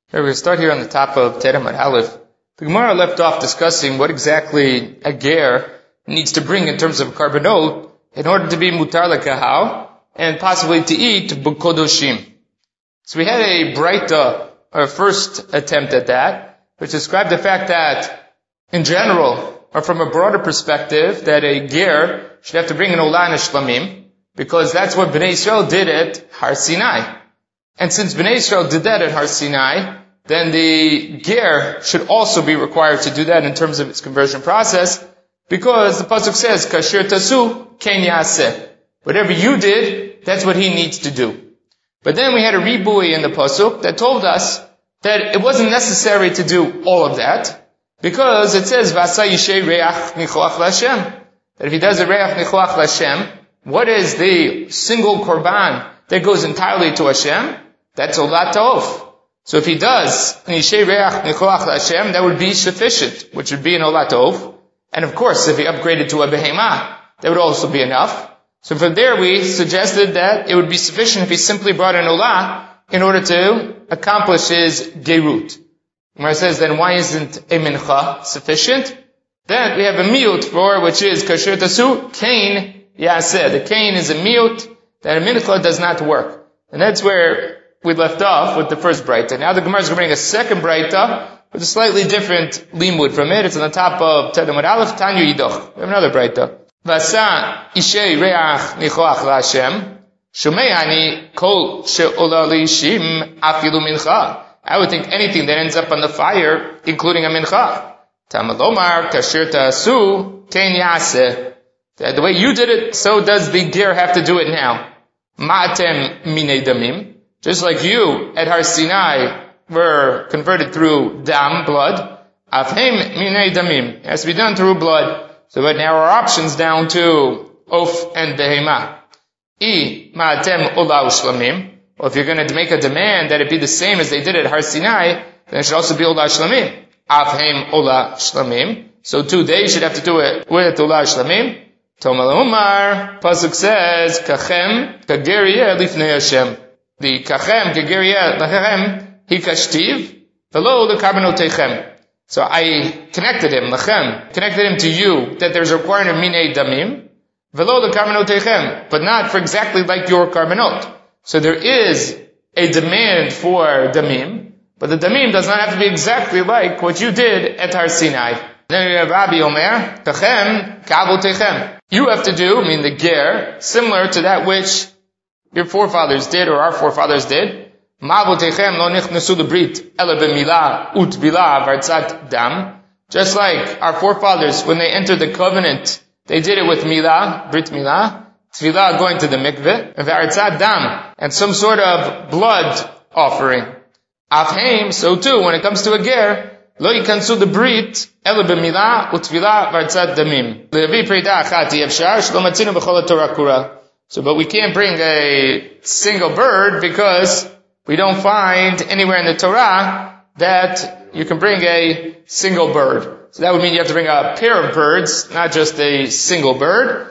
We're going to start here on the top of Teremad Aleph. The Gemara left off discussing what exactly a ger needs to bring in terms of carbonot in order to be mutar lekahal and possibly to eat bukodoshim. So we had a breita, our first attempt at that, which described the fact that in general, or from a broader perspective, that a ger should have to bring an olah and a shlamim, because that's what Bnei Yisrael did at Har Sinai. And since Bnei Yisrael did that at Har Sinai, then the ger should also be required to do that in terms of its conversion process, because the pasuk says, "Kasher tasu ken yaseh." Whatever you did, that's what he needs to do. But then we had a ribui in the pasuk that told us that it wasn't necessary to do all of that, because it says, "Vasa yishay reach nichoach l'Hashem." That if he does a reach nichoach l'Hashem, what is the single korban that goes entirely to Hashem? That's olah tov. So if he does yishay reach nichoach l'Hashem, that would be sufficient, which would be an olah tov. And of course, if he upgraded to a behemah, that would also be enough. So from there we suggested that it would be sufficient if he simply brought an olah in order to accomplish his gerut. Where it says, then why isn't a mincha sufficient? Then we have a miyut for, which is kasher tasu, kain yaseh. The kain is a miyut, that a mincha does not work. And that's where we left off with the first breita. Now the Gemara is going to bring a second breita with a slightly different limud from it. It's on the top of Teremad Aleph, Tanyu Yidoch. We have another breita. Vasa ishay reach nichoach l'Hashem, shumei ani kol she'ola l'ishim afilu mincha. I would think anything that ends up on the fire, including a mincha. Tamalomar kasher ta'asu ken yaseh. The way you did it, so does the ger have to do it now. Ma'atem minei damim. Just like you at Har Sinai were converted through dam, blood. Afhem minei damim. It has to be done through blood. So but now our options down to of and behemah. I ma'atem olah u'shlamim. Well, if you're going to make a demand that it be the same as they did at Har Sinai, then it should also be olah shlamim. Afhem olah shlamim. So too, they should have to do it with olah shlamim. Tomal Umar, pasuk says, kachem kageriyeh lifnei Hashem. The kachem kageriyeh lachem hikashtiv velo lekarbonotechem. So I connected him, lachem, connected him to you, that there's a requirement of minei damim, velo lekarbonotechem, but not for exactly like your carbonot. So there is a demand for damim, but the damim does not have to be exactly like what you did at Har Sinai. Then you have Rabbi Omer, tachem ka'avotechem. You have to do, I mean the ger, similar to that which your forefathers did, or our forefathers did. Ma'avotechem lo nichnasu lebrit ela b'milah u'tvilah v'artzat dam. Just like our forefathers, when they entered the covenant, they did it with milah, brit milah, tvilah going to the mikveh, v'artzat dam, and some sort of blood offering. Afheim, so too, when it comes to a ger, lo yikansu the brit ela b'milah u'tvilah v'artzat damim. Le'avi preida achati efshar shlo matzinu b'chol Torah kura. So, but we can't bring a single bird because we don't find anywhere in the Torah that you can bring a single bird. So that would mean you have to bring a pair of birds, not just a single bird.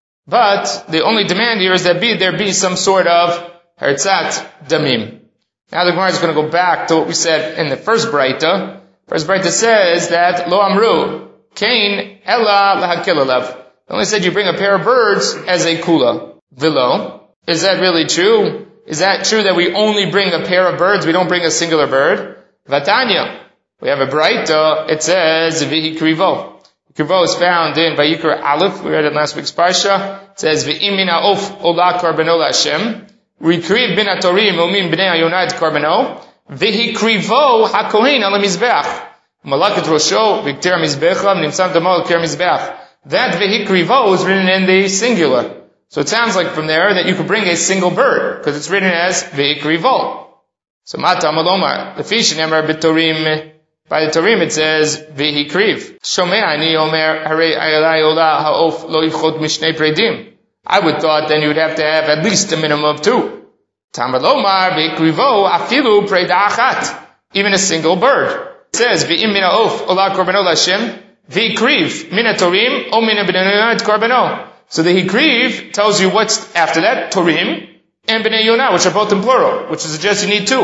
But the only demand here is that there be some sort of hertzat damim. Now the Gemara is going to go back to what we said in the first breita. First breita says that lo amru kain ella lahakil alav. They only said you bring a pair of birds as a kula. Vilo. Is that really true? Is that true that we only bring a pair of birds, we don't bring a singular bird? Vatanya. We have a breita, it says, Vihi krivo. Krivo is found in Vayikra Aleph, we read it last week's parsha. It says, V'im min ha'of olah karbano Hashem, Rikriv bin ha'torim u'min b'nei ha'yonad karbano, Vihi krivo ha'kohin ala mizbeach. Malakat rosho, v'kter mizbecha, v'nimsam damo al-ker mizbeach. That Vihi krivo is written in the singular. So it sounds like from there that you could bring a single bird, because it's written as V'ikrivo. So Mata Malomar, the fish in Emar B'torim, by the Torim it says V'ikriv. Shome'ani Omer Harei Ayalai Ola Ha'of Lo Yivchot Mishnei Predim. I would thought then you would have to have at least a minimum of two. Tamalomar V'ikrivo Afilu Preda Achat. Even a single bird. It says V'im Min Ha'of Ola Korbanot Hashem V'ikriv Min HaTorim O Min HaBnei Yonad Korbanot. So the Hikriv tells you what's after that, Torim, and Bnei Yonah, which are both in plural, which suggests you need two.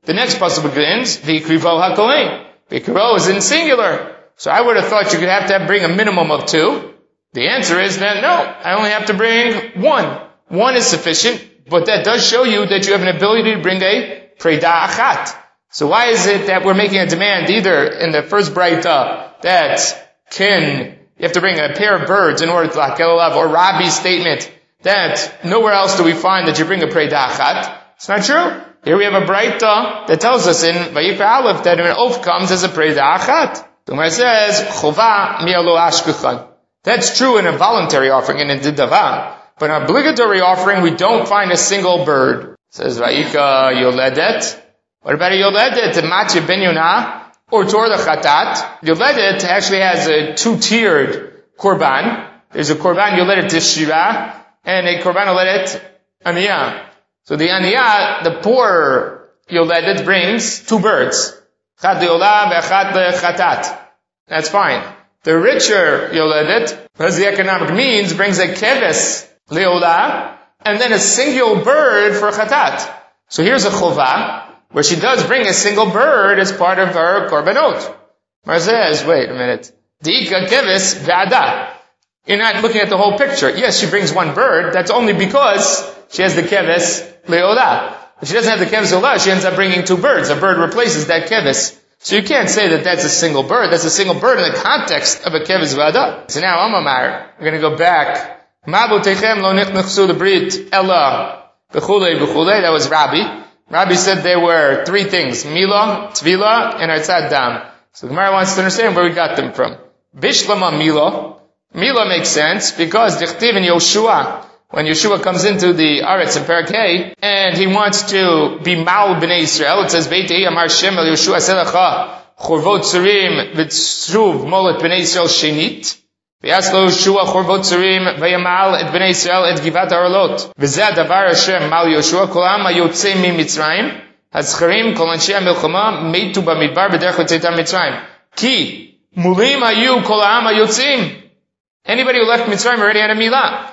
The next pasuk begins, V'ikrivo hakohen. V'ikrivo is in singular. So I would have thought you could have to bring a minimum of 2. The answer is that no, I only have to bring 1. 1 is sufficient, but that does show you that you have an ability to bring a preda achat. So why is it that we're making a demand either in the first braita that you have to bring a pair of birds in order to lakel alav, or Rabbi's statement that nowhere else do we find that you bring a preda achat? It's not true. Here we have a braita that tells us in Vayikra Aleph that an oath comes as a preda achat. The Gemara says, Chova mi'alo ashkechan. That's true in a voluntary offering and in Didava. But in an obligatory offering, we don't find a single bird. It says, Vayika yoledet. What about a yoledet? Matya ben Yonah or Tor the Chatat. Yoledet actually has a 2-tiered korban. There's a korban yoledet tishira and a korban yoledet aniyah. So the aniyah, the poor yoledet, brings 2 birds. Chat le'olah ve'chat le'chatat. That's fine. The richer yoledet, as the economic means, brings a keves le'olah and then a single bird for chatat. So here's a chova where she does bring a single bird as part of her korbanot. Mar says, wait a minute. Di'ika keves ve'ada. You're not looking at the whole picture. Yes, she brings 1 bird. That's only because she has the keves le'olah. If she doesn't have the keves le'olah, she ends up bringing 2 birds. A bird replaces that keves. So you can't say that that's a single bird. That's a single bird in the context of a keves ve'ada. So now, Amamar, we're going to go back. Mabu techem lo nichnuchsu lebrit ella b'chulei b'chulei. That was Rabbi. Rabbi said there were 3 things: Mila, Tvila, and Artzat Dam. So the Gemara wants to understand where we got them from. Bishlama Mila. Mila makes sense because Dichtiv in Yoshua, when Yeshua comes into the Aretz in Parakeh, and he wants to be Ma'al B'nai Yisrael, it says, Beitei Amar Shem El Yeshua Selecha, Chorvot Tzurim, V'tzruv Molet B'nai Yisrael Shenit, V'yaslo Yeshua Chorvot Tzurim, V'yamal Et B'nai Yisrael Et Givat HaRolot, V'zeh Davar Hashem Mal Yeshua, Kol Ha'am HaYotzei MiMitzrayim, Hazcharim, Kol Anshei HaMilchama, Meitu B'midbar B'derech Yotzetam Mitzrayim. Ki, Mulim Hayu Kol Ha'am HaYotzim. Anybody who left Mitzrayim already had a milah.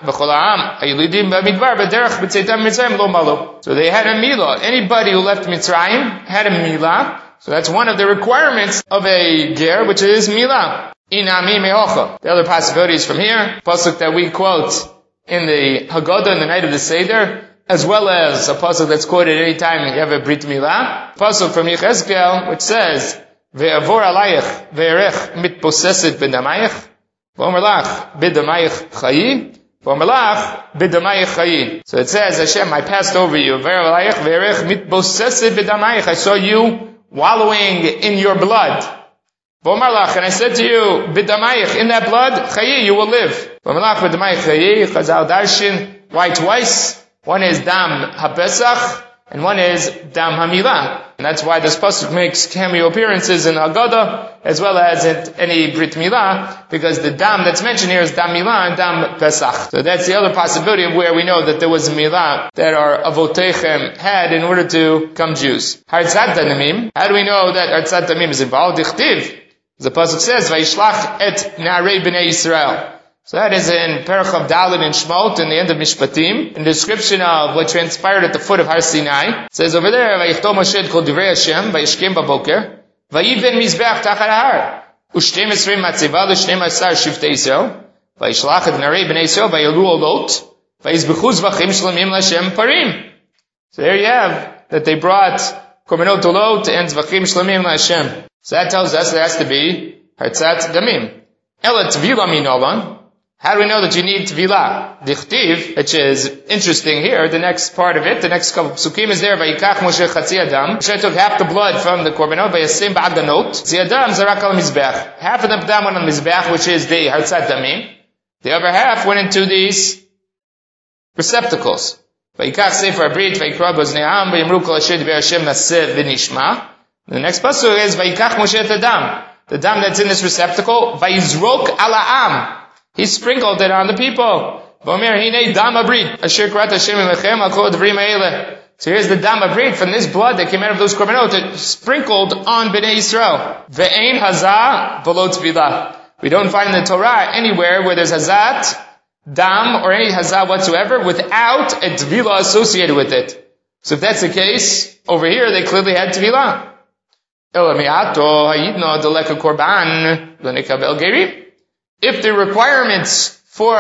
So they had a milah. Anybody who left Mitzrayim had a milah. So that's one of the requirements of a ger, which is milah. Inami me'ocha. The other possibilities from here, pasuk that we quote in the Haggadah in the night of the Seder, as well as a pasuk that's quoted any time you have a brit milah. Pasuk from Yechezkel, which says, Ve'avor alayich ve'erech mitposeset b'damayich. V'omerlach b'damayich chayi. V'omerlach b'damayich chayi. So it says, Hashem, I passed over you. Ve'alayich ve'erech mitposeset b'damayich. I saw you wallowing in your blood. V'omerlach, and I said to you, b'damayich, in that blood, chayi, you will live. V'omerlach b'damayich chayi. Chazal darshin. Why twice? One is dam hapesach, and one is dam hamilah. And that's why this pasuk makes cameo appearances in Haggadah, as well as in any Brit Milah, because the dam that's mentioned here is dam milah and dam pesach. So that's the other possibility of where we know that there was a milah that our avotechem had in order to become Jews. Hartzat damim. How do we know that hartzat damim is involved? Dichtiv. The pasuk says, "Vayishlach et na'arei b'nei Yisrael." So that is in Parachav Dalet and Shmot in the end of Mishpatim, in the description of what transpired at the foot of Har Sinai. It says over there, Vayichtom Moshe kol divrei Hashem, vayishkem baboker, vayiven mizbeach tachar ha'ar, u'shtem esrim matzeva l'shtem asar shiftei Yisrael, vayishlach et narei b'nei Yisrael, vayalu olot, vayizbechu zvachim shlamim l'Hashem parim. So there you have, that they brought korbanot olot and zvachim shlamim l'Hashem. So that tells us there has to be hartzat damim. Ela tvila minolan. How do we know that you need Tvila? Dichtiv, which is interesting here, the next part of it, the next couple of psukim is there, Vayikach Moshe Chatzi Adam. Moshe took half the blood from the korbanot, Vayasim Ba'aganot. Chatzi Adam Zarak al Mizbech. Half of the dam went on the Mizbech, which is the Hartzat Damim. The other half went into these receptacles. Vayikach Sefer Abrit, Vayikra Bozne'am, Vayimru Kol Asher Divrei Hashem Nasev V'nishma. The next pasuk is Vayikach Moshe et Adam. The dam that's in this receptacle, Vayizrok Ala'am. He sprinkled it on the people. So here's the dam abrit from this blood that came out of those korbanot, it sprinkled on Bnei Yisrael. Ve'ein hazah v'lo tvila. We don't find in the Torah anywhere where there's hazat, dam, or any hazah whatsoever without a tvila associated with it. So if that's the case, over here they clearly had tevilah. If the requirements for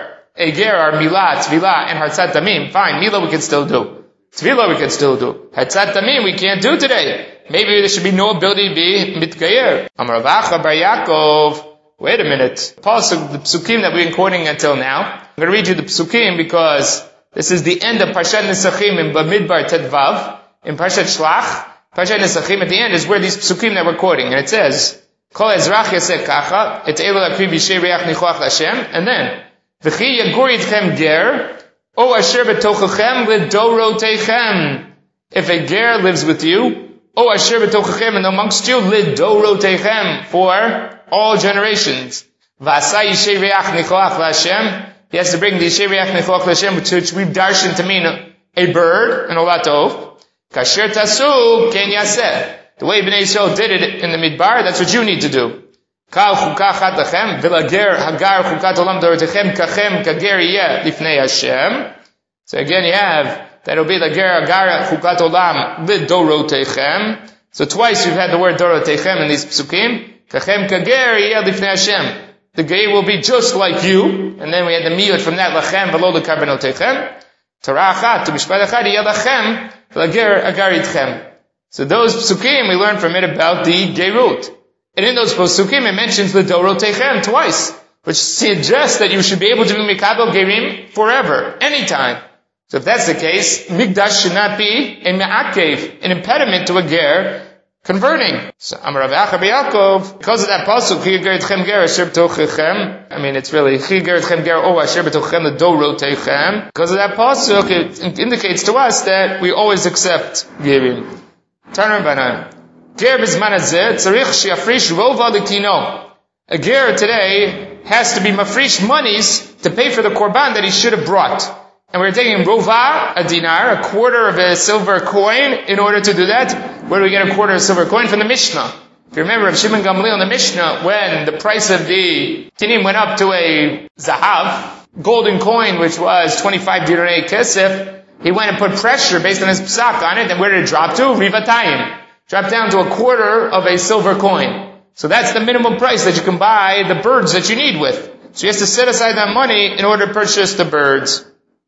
a ger are milah, tevilah, and hartzat damim, fine, milah we can still do. Tevilah we can still do. Hartzat damim we can't do today. Maybe there should be no ability to be mitgayer. Amar Rav Acha bar Yaakov. Wait a minute. The psukim that we've been quoting until now. I'm going to read you the psukim because this is the end of Parshat Nesachim in Bamidbar Tedvav. In Parshat Shlach, Parshat Nesachim at the end is where these psukim that we're quoting. And it says, Kol ezrach yaseh kacha, et elu lakriv yishei reach nichoach l'Hashem. And then, V'chi yagur yitchem ger, o asher betochachem lidorotechem. If a ger lives with you, o asher betochachem, and amongst you, lidorotechem, for all generations. V'asai yishei reach nichoach l'Hashem. He has to bring the yishei reach nichoach l'Hashem, which we've darshan to mean a bird, and olatov. Kasher tasu ken yaseh. The way Bnei Yisrael did it in the Midbar, that's what you need to do. Kal chukah chatachem, v'lager hagar chukat olam dorotechem kachem kager yeh lifnei Hashem. So again you have, that will be lager hagar chukat olam lidorotechem. So twice you've had the word dorotechem in these psukim. Kachem kager yeh lifnei Hashem. The ger will be just like you, and then we had the miyut from that, lachem v'lo lekarbanotechem. Torah achat, to mishpat echad yeh lachem, v'lager hagar yitchem. So those psukim, we learn from it about the gerut. And in those psukim, it mentions the dorotechem twice, which suggests that you should be able to be mikabel gerim forever, anytime. So if that's the case, mikdash should not be a me'akev, an impediment to a ger converting. So Amar Rav Acha bar Yaakov, because of that pasuk, chi geritchem ger asher b'tochechem. I mean, it's really chi geritchem ger o asher b'tochechem the dorotechem. Because of that pasuk, it indicates to us that we always accept gerim. Tanur Banan. Ger bizman hazeh tzarich she'afrish rova l'kino. A ger today has to be mafrish monies to pay for the korban that he should have brought. And we're taking rova, a dinar, a quarter of a silver coin, in order to do that. Where do we get a quarter of a silver coin? From the Mishnah. If you remember, Rav Shimon Gamliel in the Mishnah, when the price of the tinim went up to a zahav, golden coin, which was 25 dinarei kesef, he went and put pressure based on his psak on it, and where did it drop to? Rivatayim. Dropped down to a quarter of a silver coin. So that's the minimum price that you can buy the birds that you need with. So he has to set aside that money in order to purchase the birds.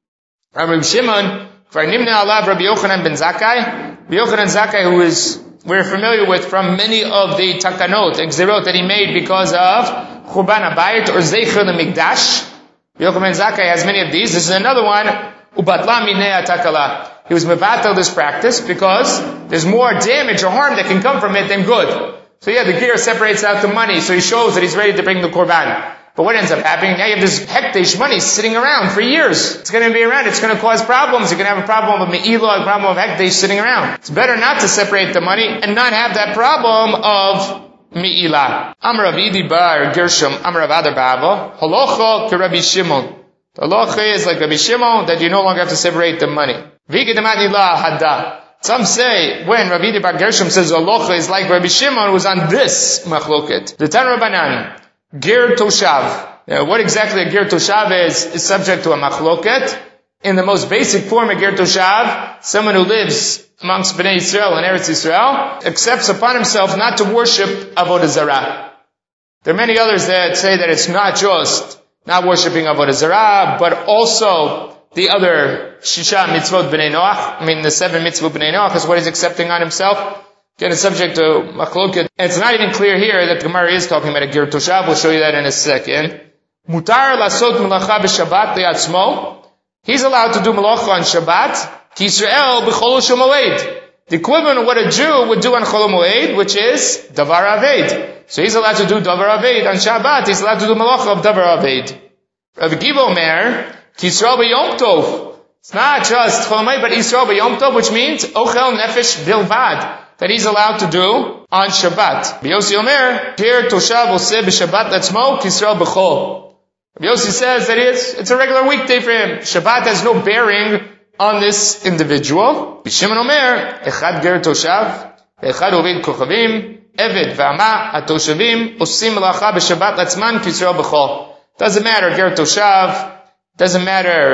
Rabbi Shimon, Nimna Alav Rabbi Yochanan ben Zakkai. Rabbi Yochanan Zakkai, who we're familiar with from many of the takanot, exerot that he made because of Churban Habayit or Zeicher LeMikdash. Rabbi Yochanan ben Zakkai has many of these. This is another one. Ubatla minei takala. He was mevatel this practice because there's more damage or harm that can come from it than good. So yeah, the ger separates out the money, so he shows that he's ready to bring the korban. But what ends up happening? Now you have this hekdesh money sitting around for years. It's going to be around. It's going to cause problems. You're going to have a problem of me'ilah, a problem of hekdesh sitting around. It's better not to separate the money and not have that problem of me'ilah. Amar Rav Idi bar Gershom, Amar Rav Adar Bava, halacha ke Rabbi Shimon. The halacha is like Rabbi Shimon, that you no longer have to separate the money. Some say, when Rabbi Idi bar Gershom says halacha is like Rabbi Shimon, was on this machloket. The Tanur Banan, ger toshav. Now, what exactly a ger toshav is subject to a machloket. In the most basic form of ger toshav, someone who lives amongst Bnei Yisrael and Eretz Yisrael, accepts upon himself not to worship Avodah Zarah. There are many others that say that it's not just not worshipping Avodah Zarah, but also the other Shisha mitzvot Bnei Noach. I mean, the 7 mitzvot Bnei Noach is what he's accepting on himself. Again, it's subject to machloket. And it's not even clear here that the Gemara is talking about a ger toshav. We'll show you that in a second. Mutar lasot melacha b'Shabbat li'atzmo. He's allowed to do melacha on Shabbat. Ki Yisrael b'chol Moed. The equivalent of what a Jew would do on Chol Moed, which is davar aved. So he's allowed to do davar aved on Shabbat. He's allowed to do melacha of davar aved. Rav Akiva Omer, Ki Yisrael b'Yom Tov. It's not just Chol Moed, but Yisrael b'Yom Tov, which means ochel nefesh bilvad, that he's allowed to do on Shabbat. Yossi Omer, ger toshav oseh b'Shabbat latzmo, Ki Yisrael b'chol. Yossi says that it's a regular weekday for him. Shabbat has no bearing on this individual. Shimon Omer, echad ger toshav, echad ovid kochavim, eved v'ama atoshavim, osim melacha b'Shabbat latzman, Ki Yisrael b'chol. Doesn't matter ger toshav, doesn't matter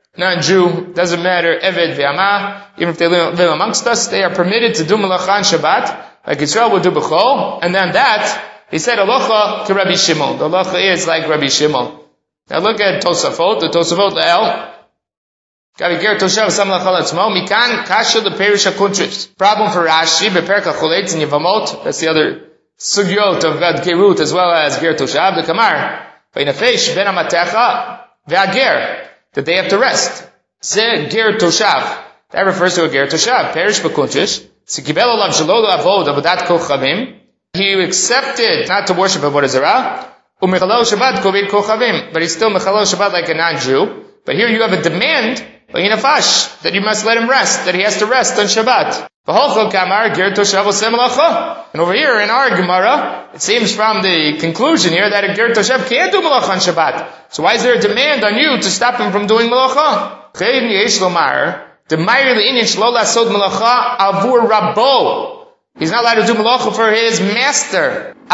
non-Jew, doesn't matter, Eved ve'amah, even if they live amongst us, they are permitted to do melacha on Shabbat, like Yisrael would do b'chol. And then that, he said, halacha to Rabbi Shimon. The halacha is like Rabbi Shimon. Now look at Tosafot, the Tosafot Le'el. Gaviger Toshav Sam Lachal Atzmo, Mikan Kasha the Perish HaKuntris. Problem for Rashi, Beperk HaCholetz in Yevamot, that's the other sugyot of Gad Gerut, as well as Ger Toshav, the Kamar. V'inafesh ben Amatecha ve'ager, that they have to rest. Ze Ger Toshav. That refers to a Ger Toshav. Perish HaKuntris. Sikibel Olav Shalol Avod Avodat Kochavim. He accepted not to worship Avodah Zarah. Umechalal Shabbat Kovit Kochavim. But he's still Mechalal Shabbat like a non-Jew. But here you have a demand, that you must let him rest, that he has to rest on Shabbat. And over here in our Gemara, it seems from the conclusion here that a Ger Toshav can't do Malacha on Shabbat. So why is there a demand on you to stop him from doing Malacha? He's not allowed to do Malacha for his master. You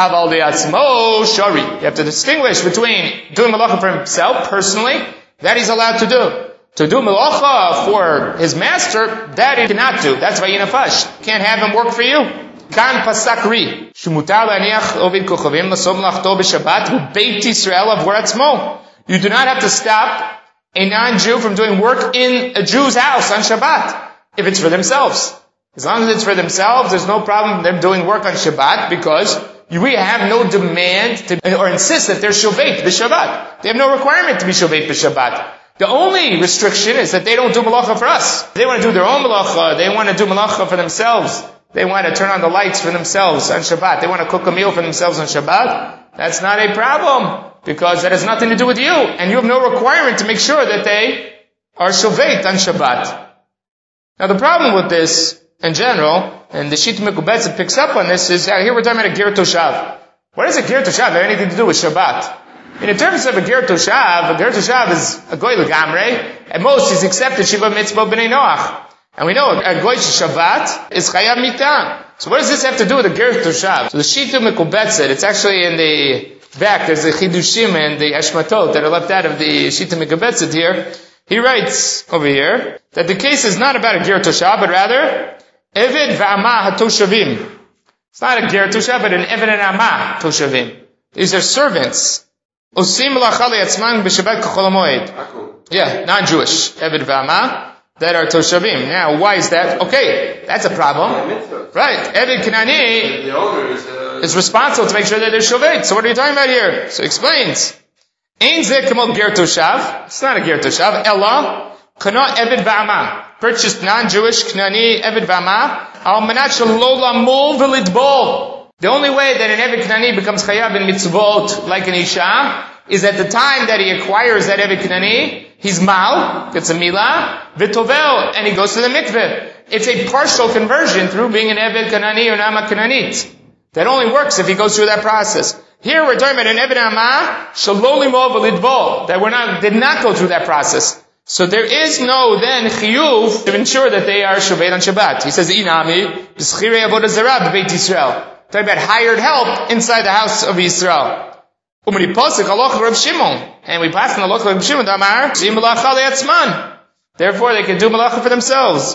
have to distinguish between doing Malacha for himself personally, that he's allowed to do. To do Malacha for his master, that he cannot do. That's Vayinafash. Can't have him work for you. Kan pasakri. Shumutar laniach ovid kochavim lasom lachto b'Shabbat beit Yisrael avor atzmo. You do not have to stop a non-Jew from doing work in a Jew's house on Shabbat, if it's for themselves. As long as it's for themselves, there's no problem with them doing work on Shabbat, because we have no demand or insist that they're shovet b'Shabbat. They have no requirement to be shovet b'Shabbat. The only restriction is that they don't do malacha for us. They want to do their own malacha. They want to do malacha for themselves. They want to turn on the lights for themselves on Shabbat. They want to cook a meal for themselves on Shabbat. That's not a problem, because that has nothing to do with you. And you have no requirement to make sure that they are shovet on Shabbat. Now the problem with this, in general, and the Shita Mekubetz picks up on this, is here we're talking about a Ger Toshav. What does a Ger Toshav have anything to do with Shabbat? In terms of a Ger Toshav is a Goy L'gamrei. At most, he's accepted Shiva Mitzvah B'nai Noach. And we know a Goy Shabbat is Chayav Mitah. So what does this have to do with a Ger Toshav? So the Shita Mekubetz, it's actually in the back, there's the Chidushim and the Ashmatot that are left out of the Shita Mekubetz here. He writes over here that the case is not about a Ger Toshav, but rather Eved v'Amah HaToshavim. It's not a Ger Toshav, but an Eved and Amah Toshavim. These are servants. Osim melacha li'atzman b'Shabbat k'chol hamoed. Yeah, non-Jewish. Eved v'Amah, that are Toshavim. Now, why is that? Okay, that's a problem. Right. Eved Kanani is responsible to make sure that they're shovet. So what are you talking about here? So he explains. Ein zeh k'mol Ger Toshav. It's not a Ger Toshav. Ella, kana Eved v'Amah. Purchased non-Jewish Knani Eved v'Amah al manat shelo lamol v'lidbol. The only way that an Eved Knani becomes chayav in mitzvot like an Isha is at the time that he acquires that Eved Knani, he's mal, gets a milah, v'tovel, and he goes to the mikveh. It's a partial conversion through being an Eved Knani or Nama Knanit. That only works if he goes through that process. Here we're talking about an Eved Amah shelo limol v'lidbol, that did not go through that process. So there is no then chiyuv to ensure that they are shovet on Shabbat. He says, Inami, b'schirei avodah zarah b'beit Yisrael. Talking about hired help inside the house of Yisrael. And we pass on the halach of Reb Shimon, Amar, zim malacha le'atzman. Therefore they can do malacha for themselves.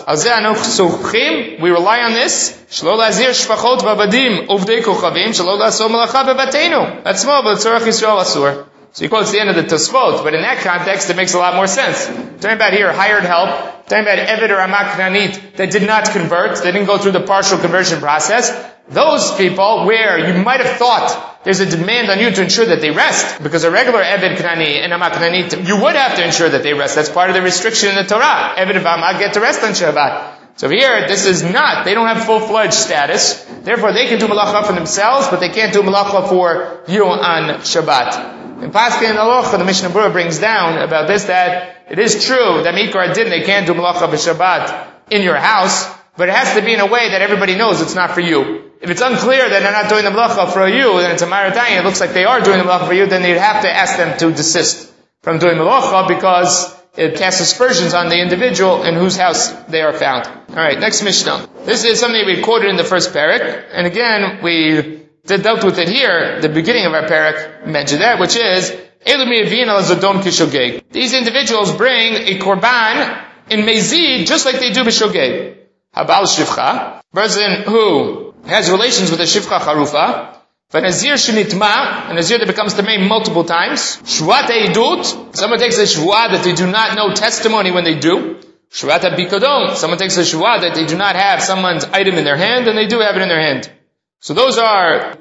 We rely on this. Shelo lazir shfachot v'avadim uvdei kochavim, shelo laso malacha bebatenu. That's small, but tzorach Yisrael asur. So he quotes the end of the Tosfot, but in that context it makes a lot more sense. Talking about here hired help, talking about Eved or Amah Knanit that did not convert, they didn't go through the partial conversion process. Those people where you might have thought there's a demand on you to ensure that they rest, because a regular Eved Knani and Amah Knanit, you would have to ensure that they rest. That's part of the restriction in the Torah. Eved and Amah get to rest on Shabbat. So here, this is not, they don't have full-fledged status. Therefore, they can do malacha for themselves, but they can't do malacha for you on Shabbat. In Paskin and Alocha, the Mishnah Berurah brings down about this, that it is true that Mikra Din, they can't do malacha b'Shabbat in your house, but it has to be in a way that everybody knows it's not for you. If it's unclear that they're not doing the malacha for you, then it's a Maratayim, it looks like they are doing the malacha for you, then you'd have to ask them to desist from doing malacha, because it casts aspersions on the individual in whose house they are found. Alright, next Mishnah. This is something we quoted in the first parak, and again, we dealt with it here, the beginning of our parak mentioned that, which is These individuals bring a korban in mezid just like they do b'shogeg. Habal shivcha, person who has relations with a shivcha charufa, v'nazir shenitma, a nazir that becomes tamei multiple times, shvuat eidut, someone takes a shvuah that they do not know testimony when they do, shvuat bikodon, someone takes a shvuah that they do not have someone's item in their hand and they do have it in their hand. So those are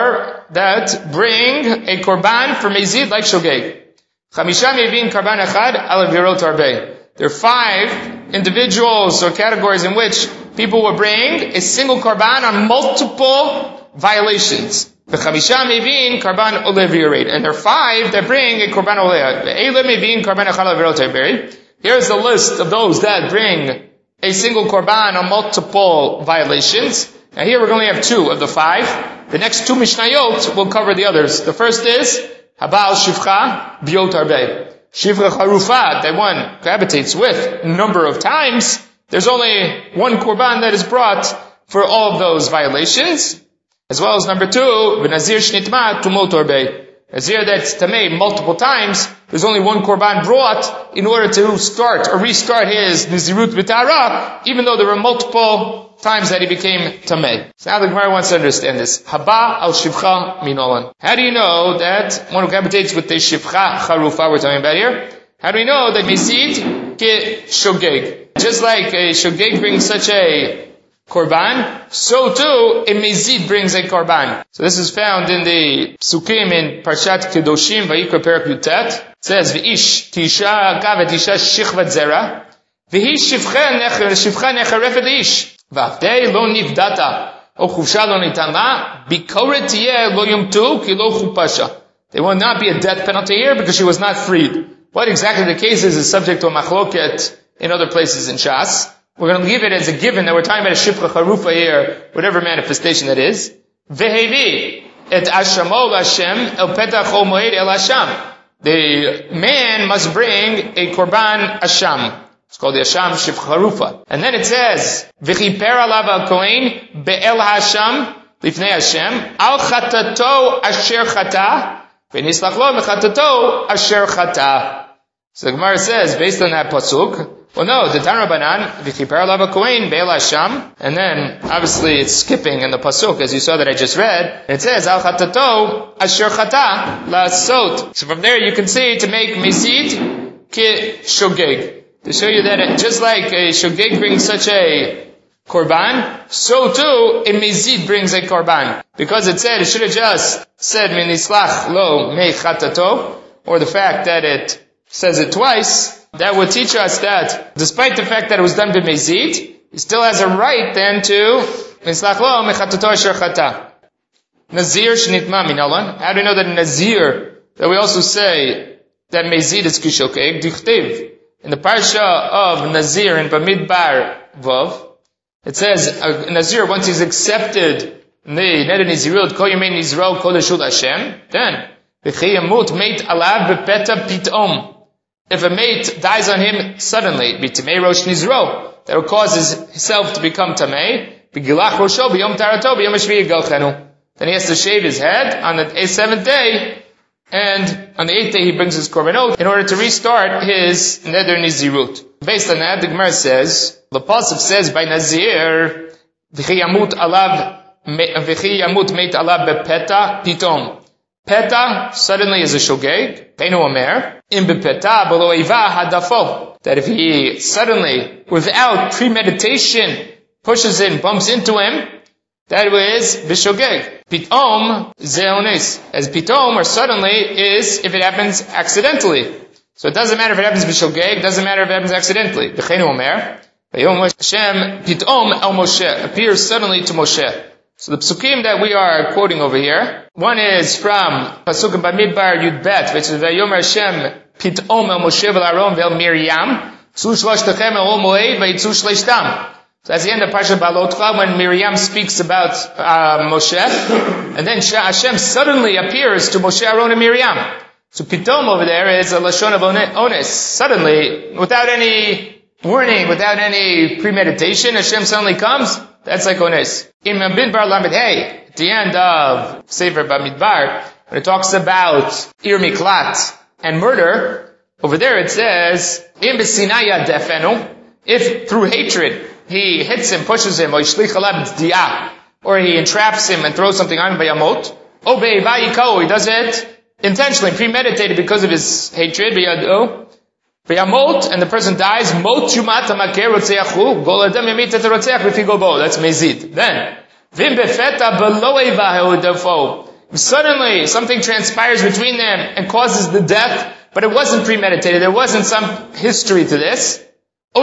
4 that bring a korban for mezid like shogeg. Chamisha mevin korban echad al avirot arbeh. There are 5 individuals or categories in which people will bring a single korban on multiple violations. V'chamisha mevin korban oleh v'yared. And there are 5 that bring a korban oleh. Ve'ele mevin korban echad al avirot arbeh. Here's the list of those that bring a single korban on multiple violations. Now here we're going to have 2 of the 5. The next 2 Mishnayot will cover the others. The first is Habal Shivcha Biot Arbeh. Shivcha Charufa, that one gravitates with a number of times. There's only 1 korban that is brought for all of those violations. As well as number 2, V'nazir Shnitma Tumot Arbeh. Nazir that's tamei multiple times, there's only 1 korban brought in order to start or restart his Nizirut B'tara, even though there were multiple times that he became tamei. So now the Gemara wants to understand this. Haba al shivcha minolan. How do you know that one who gravitates with the shivcha charufa we're talking about here? How do we know that mezid ke shogeg? Just like a shogeg brings such a korban, so too a mezid brings a korban. So this is found in the Psukim in Parshat Kedoshim, Vayikra Perak Yutet. It says, V'ish tisha kavet isha shichvat zera, v'hi shivcha necharefet ish. V'avdei lo nivdata, o chuvsha lo nitana, bikoret tiyeh lo yomtu, ki lo chupasha. There will not be a death penalty here because she was not freed. What exactly the case is subject to a machloket in other places in Shas. We're going to leave it as a given that we're talking about a shivcha charufa here, whatever manifestation that is. Vehevi et ashamo Hashem el petach o moed el Hasham. The man must bring a korban asham. It's called the asham shivcha charufa. And then it says, v'chiper alav al kohen be'el Hasham lifnei Hashem al chatato asher chata v'nislach lo mechatato asher chata. So the Gemara says, based on that pasuk, well, no, the Tanra Banan, v'chiper alav kohen be'el Hasham, and then obviously it's skipping in the pasuk as you saw that I just read. It says al chatato asher chata la'asot. So from there you can see to make mezid ki shogeg, to show you that just like a shogeg brings such a korban, so too a mezid brings a korban. Because it should have just said minislach lo me chatato, or the fact that it says it twice. That would teach us that, despite the fact that it was done b'mezid, he still has a right then to mislach lo mechatato asher chata. Nazir shenitma minalan. How do we know that Nazir, that we also say that mezid is kishokeg, dichtiv. In the parsha of Nazir in Bamidbar Vav, it says, Nazir, once he's accepted the Neder Nizirut, Kol Yemei Nizro, Kol Yeshul Hashem, then, v'chi yamut meit alav bepeta pitom. If a mate dies on him suddenly, b'tamei rosh nizro, that will cause himself to become tamei, b'gilach rosho b'yom tarato b'yom hashvi yigalchenu. Then he has to shave his head on the 7th day, and on the 8th day he brings his korbanot in order to restart his neder nizirut. Based on that, the Gemara says, the pasuk says by Nazir, v'chi yamut meit alav bepeta pitom. Peta suddenly is a shogeg, peinu omer, im bepeta below iva hadafo. That if he suddenly, without premeditation, pushes in, bumps into him, that is bishogeg. Pitom zeonis. As pitom or suddenly is if it happens accidentally. So it doesn't matter if it happens bishogeg, doesn't matter if it happens accidentally. Peinu omer, vayom Hashem pitom el Moshe, appears suddenly to Moshe. So the psukim that we are quoting over here, one is from Pasuk in Bamidbar Yud Bet, which is Vayomer Hashem Pitom El Moshe V'Aaron V'El Miriam Tzu Shloshtekhem El Moed V'Yitzu Shleshtam. So that's the end of Parshat Balotcha when Miriam speaks about Moshe, and then Hashem suddenly appears to Moshe, Aaron, and Miriam. So Pitom over there is a lashon of ones. Suddenly, without any warning, without any premeditation, Hashem suddenly comes. That's like ones. In Bamidbar Lamed Hey, at the end of Sefer Bamidbar, When it talks about Ir Miklat and murder, over there it says, if through hatred he hits him, pushes him, or he entraps him and throws something on him, he does it intentionally, premeditated because of his hatred, and the person dies, that's mezid. Then, if suddenly something transpires between them and causes the death, but it wasn't premeditated, there wasn't some history to this, he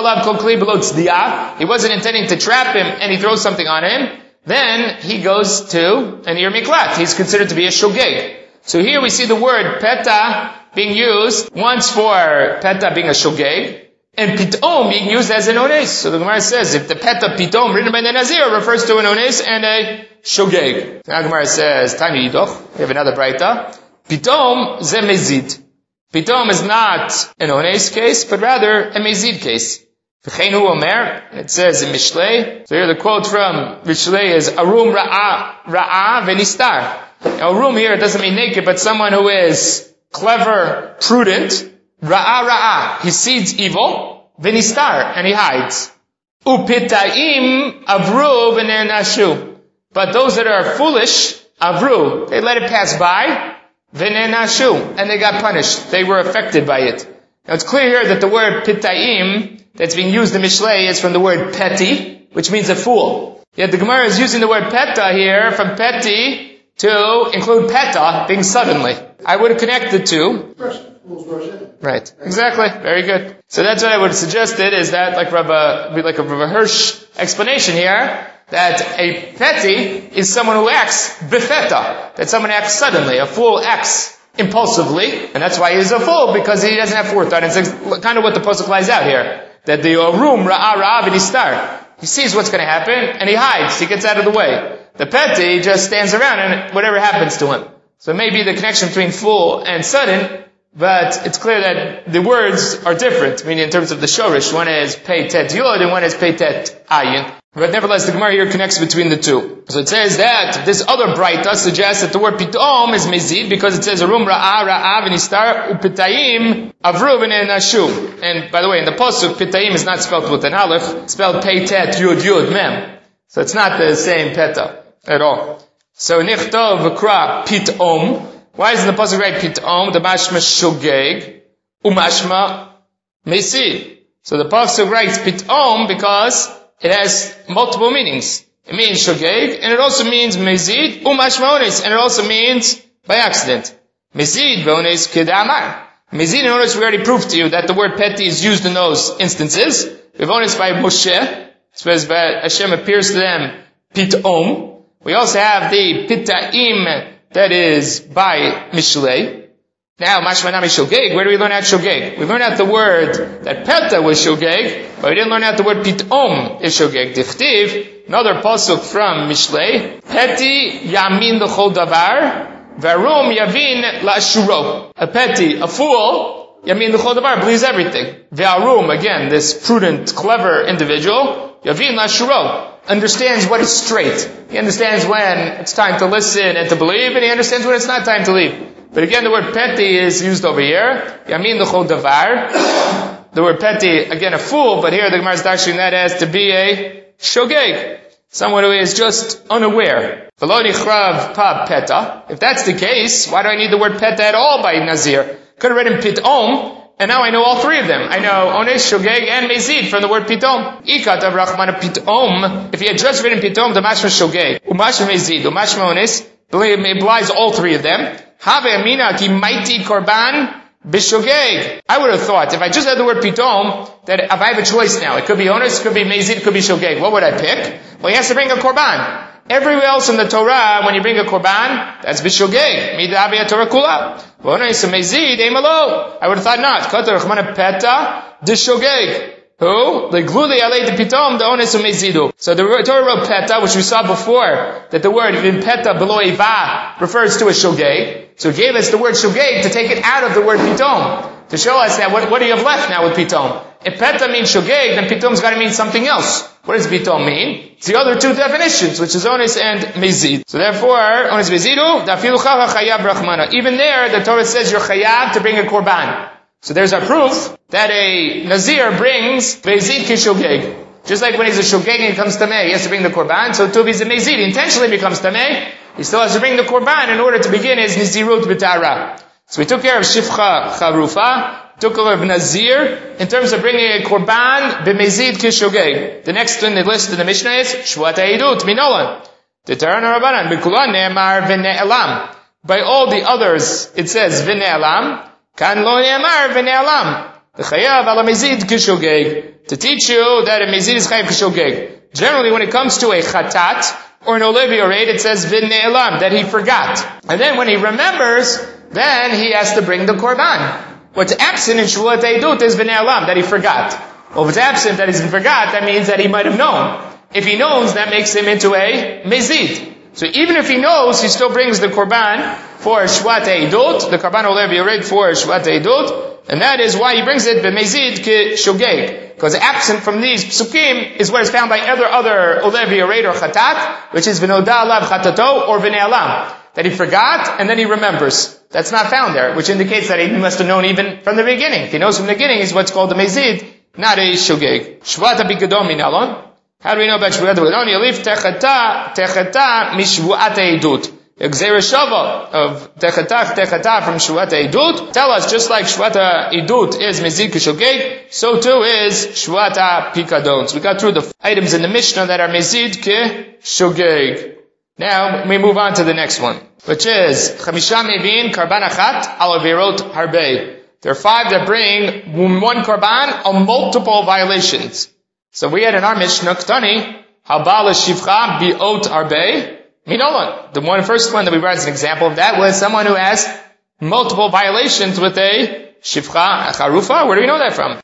wasn't intending to trap him and he throws something on him, then he goes to an Ir Miklat. He's considered to be a shogeg. So here we see the word peta being used once for peta being a shogeg, and pitom being used as an ones. So the Gemara says, if the peta pitom written by the Nazir refers to an ones and a shogeg. Now the Gemara says, Tani Yidoch, we have another braita, pitom ze mezid. Pitom is not an ones case, but rather a mezid case. It says in Mishlei, so here the quote from Mishlei is, Arum ra'a venistar. Now arum here, it doesn't mean naked, but someone who is clever, prudent, ra'a, he sees evil, venistar, and he hides. Upitaim avru v'nenashu. But those that are foolish, avru, they let it pass by, v'nenashu, and they got punished. They were affected by it. Now it's clear here that the word pitaim that's being used in Mishlei is from the word peti, which means a fool. Yet the Gemara is using the word peta here from peti to include peta, being suddenly. I would connect the two. Right. Exactly. Very good. So that's what I would have suggested, is that like a Rabbi Hirsch explanation here, that a peti is someone who acts befeta, that someone acts suddenly. A fool acts impulsively, and that's why he's a fool, because he doesn't have forethought. It's kind of what the pasuk lies out here. That the room, ra'a v'nistar, he sees what's going to happen, and he hides, he gets out of the way. The peti just stands around, and whatever happens to him. So it may be the connection between fool and sudden, but it's clear that the words are different, meaning in terms of the shorish. One is pei tet yod, and one is pei tet ayin. But nevertheless, the Gemara here connects between the two. So it says that this other braita suggests that the word pitom is mezid because it says arum ra'a v'nistar upitayim avru v'nenashu. And by the way, in the pasuk, pitayim is not spelled with an aleph, it's spelled pei tet yud yud mem. So it's not the same peta at all. So nichtov v'kra pitom. Why is the pasuk write pitom? The mashma shogeg umashma mezid. So the pasuk writes pitom because it has multiple meanings. It means shogeg, and it also means mezid, umashma ones, and it also means by accident. Mezid v'ones kedamar. Mezid and ones, we already proved to you that the word peti is used in those instances. V'ones by Moshe, says Hashem appears to them pitom. We also have the pitaim that is by Mishlei. Now, mashmanami shogeg, where do we learn out shogeg? We learned out the word that peta was shogeg, but we didn't learn out the word pitom is shogeg. Dichtiv, another pasuk from Mishlei, peti yamin l'chol davar, varum yavin la'ashuro. A peti, a fool, yamin l'chol davar, believes everything. Varum, again, this prudent, clever individual, yavin la'ashuro, understands what is straight. He understands when it's time to listen and to believe, and he understands when it's not time to leave. But again, the word peti is used over here. Yamin l'chol davar. The word peti, again, a fool, but here the Gemara is dashing that as to be a shogeg. Someone who is just unaware. V'lo nichrav pa peta. If that's the case, why do I need the word peta at all by Nazir? Could have read in pitom, and now I know all three of them. I know ones, shogeg, and mezid from the word pitom. Ikat of Rachman pitom. If he had just written pitom, the mashma shogeg, umashma mezid, umashma ones, implies all three of them. Have amina ki mighty korban bishogeg. I would have thought, if I just had the word pitom, that if I have a choice now, it could be ones, it could be mezid, it could be shogeg. What would I pick? Well, he has to bring a korban. Everywhere else in the Torah, when you bring a korban, that's bishogeg. Midabi Torah kula. Ones mezid, emalo. I would have thought not. Katar chmana peta dishogeg. Who? The gluli alei de pitom the ones mezidu. So the Torah wrote peta, which we saw before, that the word in peta below eva refers to a shogeg. So it gave us the word shogeg to take it out of the word pitom, to show us that what do you have left now with pitom? If peta means shogeg, then pitom's got to mean something else. What does bitol mean? It's the other two definitions, which is onis and mezid. So therefore, onis mezidu, dafilu chacha chayav brachmana. Even there, the Torah says you're chayav to bring a korban. So there's our proof that a nazir brings mezid kishogeg. Just like when he's a shogeg and he comes tameh, he has to bring the korban. So too, if he's a mezid, he intentionally becomes tameh, he still has to bring the korban in order to begin his nizirut b'tara. So we took care of shifcha charufa, took care of nazir, in terms of bringing a korban b'mezid kishogeg. The next in the list in the Mishnah is shvuat ha'idut minolan. T'taran harabanan b'kulan ne'emar v'ne'elam. By all the others, it says v'ne'elam. Kan lo ne'emar v'ne'elam. The chayav ala mezid kishogeg. To teach you that a mezid is chayav kishogeg. Generally, when it comes to a chatat or an olivia raid, it says v'ne'elam, that he forgot. And then when he remembers, then he has to bring the korban. What's absent in Shvuat Eidut is v'ne'elam, that he forgot. Well, if it's absent, that he's forgot, that means that he might have known. If he knows, that makes him into a mezid. So even if he knows, he still brings the korban for Shvuat Eidut, the korban olivia raid for Shvuat Eidut, and that is why he brings it b'mezid k'shogeg. Because absent from these psukim is what is found by other olivia raid or chatat, which is v'noda alav chatato or v'ne'elam. That he forgot and then he remembers. That's not found there, which indicates that he must have known even from the beginning. If he knows from the beginning, it's what's called the mezid, not a shogeg. Shvuat ha'bigadon minalon. How do we know about Shvuat ha'bigadon? Yalif techata mishvuat ha'idut. Gzeira shava of techata from Shvuat ha'idut. Tell us, just like Shvuat ha'idut is mezid k'shogeg, so too is Shvuat ha'pikadon. So we got through the items in the Mishnah that are mezid k'shogeg. Now, we move on to the next one, which is Chamisha Mevin Karban Achat Al Avirot Harbe. There are 5 that bring one korban on multiple violations. So we had in our Mishnah Ktani Habal Shivcha Biot Harbe Minolan. The first one that we brought as an example of that was someone who has multiple violations with a Shivcha Charufa. Where do we know that from?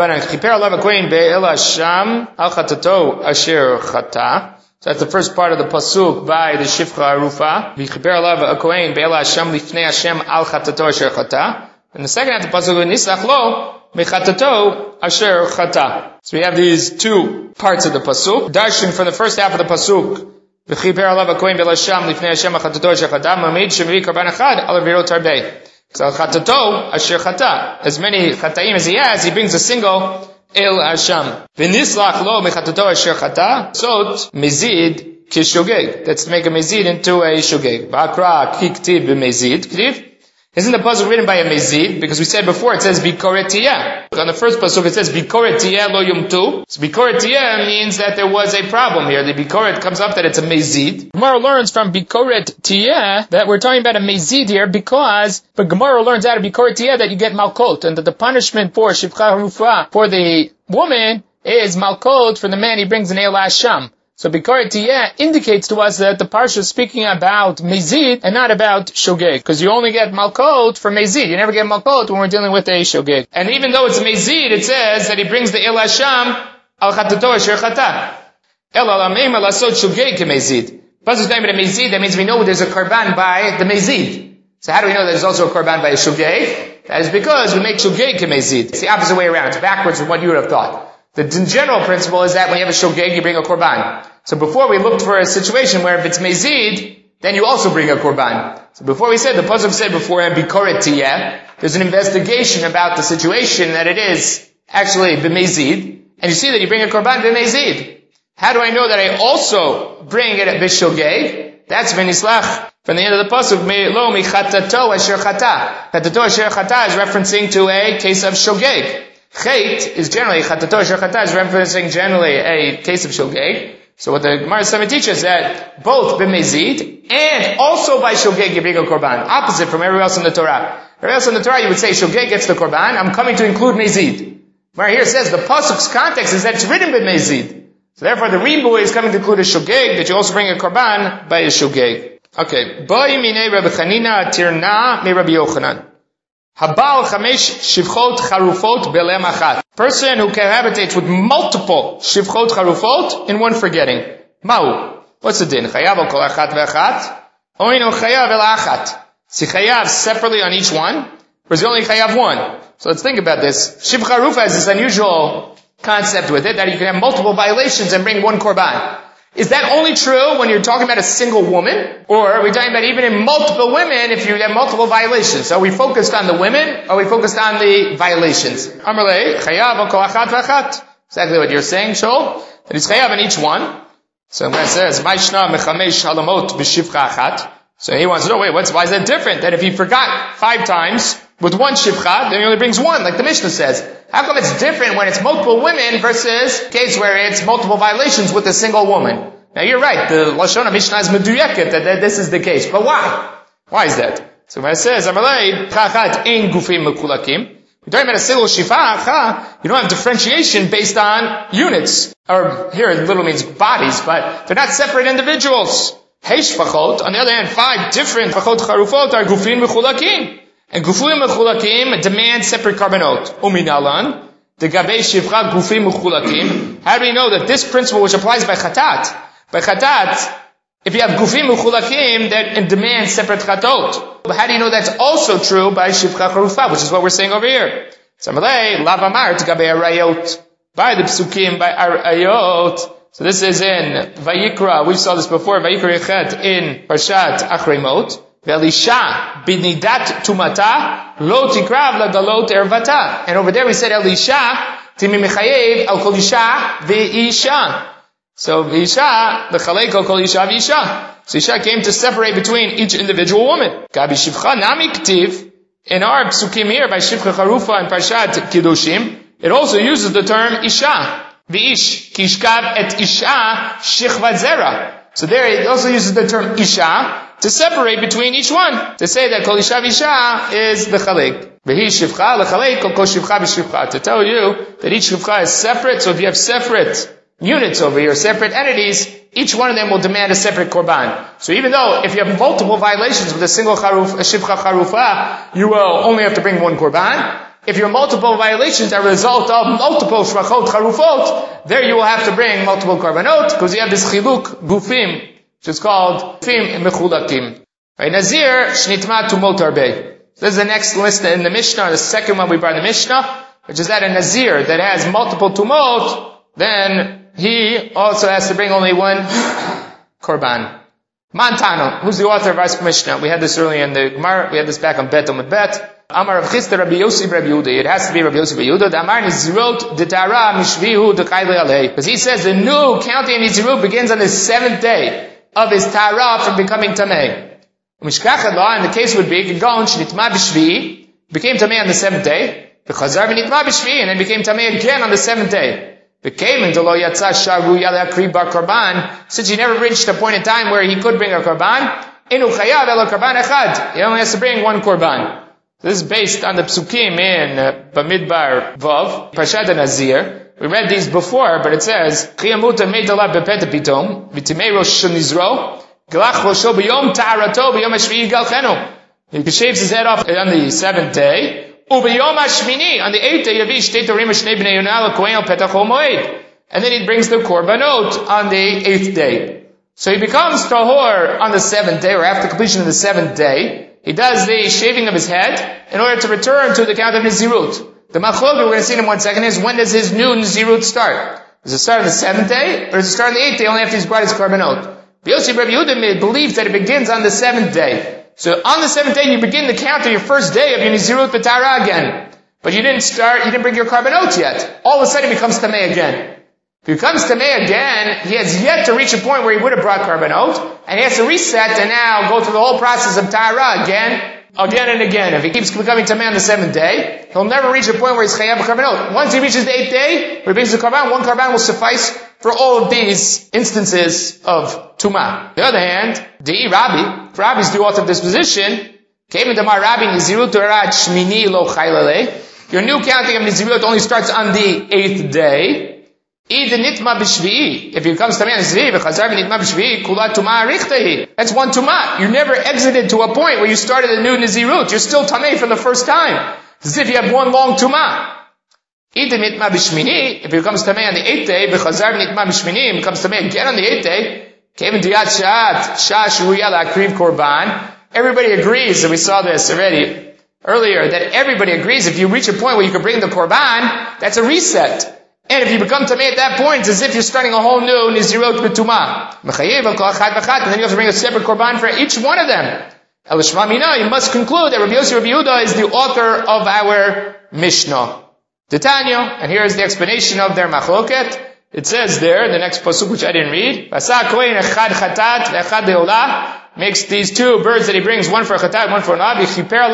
So that's the first part of the pasuk by the Shifcha Arufa. V'chiper alav ha'kohen be'ela Hashem lifnei Hashem al chatato asher chata. And the second half of the pasuk is nislach lo mechatato asher chata. So we have these 2 parts of the pasuk. Darshan from the first half of the pasuk. V'chiper alav ha'kohen be'ela Hashem lifnei Hashem al chatato asher chata. Mamid shemvi karban achad al avirot harbei. So al chatato asher chata. As many chataim as he has, he brings a single El Hashem. V'nislach lo mechatato asher chata. Sot mezid kishogeg. That's to make a mezid into a shogeg. Ba'akra kiktib b'mezid. Ktiv. Isn't the pasuk written by a mezid? Because we said before it says bikoret tiyeh. On the first pasuk it says bikoret tiyeh lo yumtu. So bikoret tiyeh means that there was a problem here. The bikoret comes up that it's a mezid. Gemara learns from bikoret tiyeh that we're talking about a mezid here because, but Gemara learns out of bikoret tiyeh that you get malkot, and that the punishment for shivcha rufa for the woman is malkot for the man he brings an el hasham. So bikoret tiyeh indicates to us that the parsha is speaking about mezid and not about shogeg, because you only get malkot for mezid. You never get malkot when we're dealing with a shogeg. And even though it's mezid, it says that he brings the el hasham al chatato asher chata. El alameim alasot shogeg kemezid. Pasuk name of mezid, that means we know there's a korban by the mezid. So how do we know there's also a korban by a shogeg? That is because we make shogeg kemezid. It's the opposite way around. It's backwards from what you would have thought. The general principle is that when you have a shogeg, you bring a korban. So before we looked for a situation where if it's mezid, then you also bring a korban. So before we said, the pasuk said beforehand, bikoret tiyeh, there's an investigation about the situation that it is actually b'mezid, and you see that you bring a korban b'mezid. How do I know that I also bring it at b'shogeg? That's v'nislach. From the end of the pasuk, lo michatato asher chata. Chatato asher chata is referencing to a case of shogeg. Chet is generally, chatato asher chata is referencing generally a case of shogeg. So what the Gemara Summit teaches is that both b'mezid and also by shogeg you bring a korban. Opposite from everywhere else in the Torah. Everywhere else in the Torah you would say shogeg gets the korban. I'm coming to include mezid. Where here it says the pasuk's context is that it's written b'mezid. So therefore the ribuy is coming to include a shogeg, that you also bring a korban by a shogeg. Okay. Boi minei Rabbi Chanina tirna me Rabbi Yochanan. Habal chamesh shivchot charufot belem achat. Person who cohabitates with multiple shivchot charufot in one forgetting. Ma'u. What's the din? Chayav al kol achat ve'achat? Oino chayav el achat. Si chayav separately on each one, or is he only chayav one? So let's think about this. Shivcha rufa has this unusual concept with it, that you can have multiple violations and bring one korban. Is that only true when you're talking about a single woman? Or are we talking about even in multiple women if you have multiple violations? Are we focused on the women? Or are we focused on the violations? Amarle, chayav al kol achat v'achat. Exactly what you're saying, Shol. That he's chayav in each one. So when it says, Ma'ishna mechamesh halamot b'shivcha achat. So he wants to know, why is that different? That if he forgot 5 times with one shivcha, then he only brings 1, like the Mishnah says. How come it's different when it's multiple women versus a case where it's multiple violations with a single woman? Now you're right, the Lashon Mishnah is meduyeket that this is the case. But why? Why is that? So when it says, Amalei, chachat ein gufim mekulakim, we're talking about a single shivcha, you don't have differentiation based on units. Or here it literally means bodies, but they're not separate individuals. Heish fachot, on the other hand, 5 different fachot charufot are gufim mechulakim. And gufim mechulakim demand separate karbanot. Uminalan, the gabei shivcha gufim mechulakim. How do we know that this principle which applies by chatat? By chatat, if you have gufim mechulakim, that demands separate chatot. But how do you know that's also true by shivcha charufa, which is what we're saying over here? Samalei, lavamar, gabei arayot. By the psukim, by arayot. So this is in Vayikra, we saw this before, Vayikra Yechet in Parshat Achremot. Elisha b'nidat tumata lo tikrav lagalot ervata. And over there we said Elisha timi mechayev al kol isha v'isha. So v'isha l'chalek al kol isha v'isha. So Isha came to separate between each individual woman. Gabi shivcha nami ktiv. In our psukim here by Shivcha Charufa and Parshat Kiddushim, it also uses the term isha. V'ish kishkav et isha shichvat zera. So there it also uses the term isha to separate between each one. To say that kol isha v'isha is the chalik. V'hi shivcha l'chalek kol shivcha v'shivcha. To tell you that each shivcha is separate, so if you have separate units over here, separate entities, each one of them will demand a separate korban. So even though if you have multiple violations with a single shivcha charufa, you will only have to bring one korban. If your multiple violations are a result of multiple shvachot charufot, there you will have to bring multiple korbanot, because you have this chiluk gufim, which is called gufim mechulakim. Right, Nazir shnitma tumot arbei. This is the next list in the Mishnah, the second one we brought in the Mishnah, which is that a Nazir that has multiple tumot, then he also has to bring only one korban. Mantano, who's the author of our Mishnah? We had this earlier in the Gemara, we had this back on Bet Amud Bet. Amar Rav Chisda Rabbi Yossi Rabbi Yehuda. It has to be Rabbi Yossi Rabbi Yehuda. The Amar Nizirot D'Tara Mishvihu D'Chayle Alei. Because he says the new counting of Nizirut begins on the 7th day of his Tara from becoming Tameh. Mishkachet law, and the case would be Gigon Shnitma B'Shvi became Tameh on the 7th day. V'Chazar V'Nitma B'Shvi, and then became Tameh again on the 7th day. Became into Lo Yatza Sharu Yala Akri Bar Korban. Since he never reached a point in time where he could bring a Korban, Inu Chayav Ela Korban Echad. He only has to bring one Korban. This is based on the psukim in Bamidbar Vav, Parshat Nazir. We read these before, but it says, Chiyamuta meidala bepeta pitom, v'timei rosh nizro, gelach rosho b'yom ta'arato b'yom hashvi'i galchenu. He shaves his head off on the 7th day, u'b'yom hashmini, on the 8th day, yavi shtei torim ha'shnei b'nei yonah l'kohen al petach ha'moed. And then he brings the korbanot on the 8th day. So he becomes tahor on the 7th day, or after completion of the 7th day. He does the shaving of his head in order to return to the count of Nazirut. The machlok we're going to see in 1 second is, when does his new Nazirut start? Does it start on the 7th day, or does it start on the 8th day only after he's brought his korbanot? Yossi Rabbi Yehuda believes that it begins on the 7th day. So on the 7th day you begin the count of your first day of your Nazirut B'Tara again. But you didn't bring your korbanot yet. All of a sudden he becomes Tameh again. If he becomes Tameh again, he has yet to reach a point where he would have brought korbanot, and he has to reset and now go through the whole process of Tara again and again. If he keeps becoming Tameh on the 7th day, he'll never reach a point where he's Chayav Korbanot. Once he reaches the 8th day, where he brings the Korban, one Korban will suffice for all of these instances of Tumah. On the other hand, Dei Rabbi, if Rabbi's the author of this position, came into my Rabbi, Nizirut Torah Shmini Lo Chaylele. Your new counting of Nizirut only starts on the 8th day. If he becomes Tameh on the 7th, that's one Tumah. You never exited to a point where you started a new Nazirut. You're still Tameh for the first time. It's as if you have one long Tumah. If he becomes Tameh on the 8th day, becomes Tameh again on the 8th day, everybody agrees, and we saw this already earlier, that everybody agrees if you reach a point where you can bring the Korban, that's a reset. And if you become tamei at that point, it's as if you're starting a whole new nizirot b'tumah. And then you have to bring a separate korban for each one of them. Elishma mina, you must conclude that Rabbi Yossi Rabbi Yehuda is the author of our Mishnah. Titania, and here is the explanation of their machloket. It says there, the next pasuk which I didn't read, makes these two birds that he brings, one for chatat, one for olah,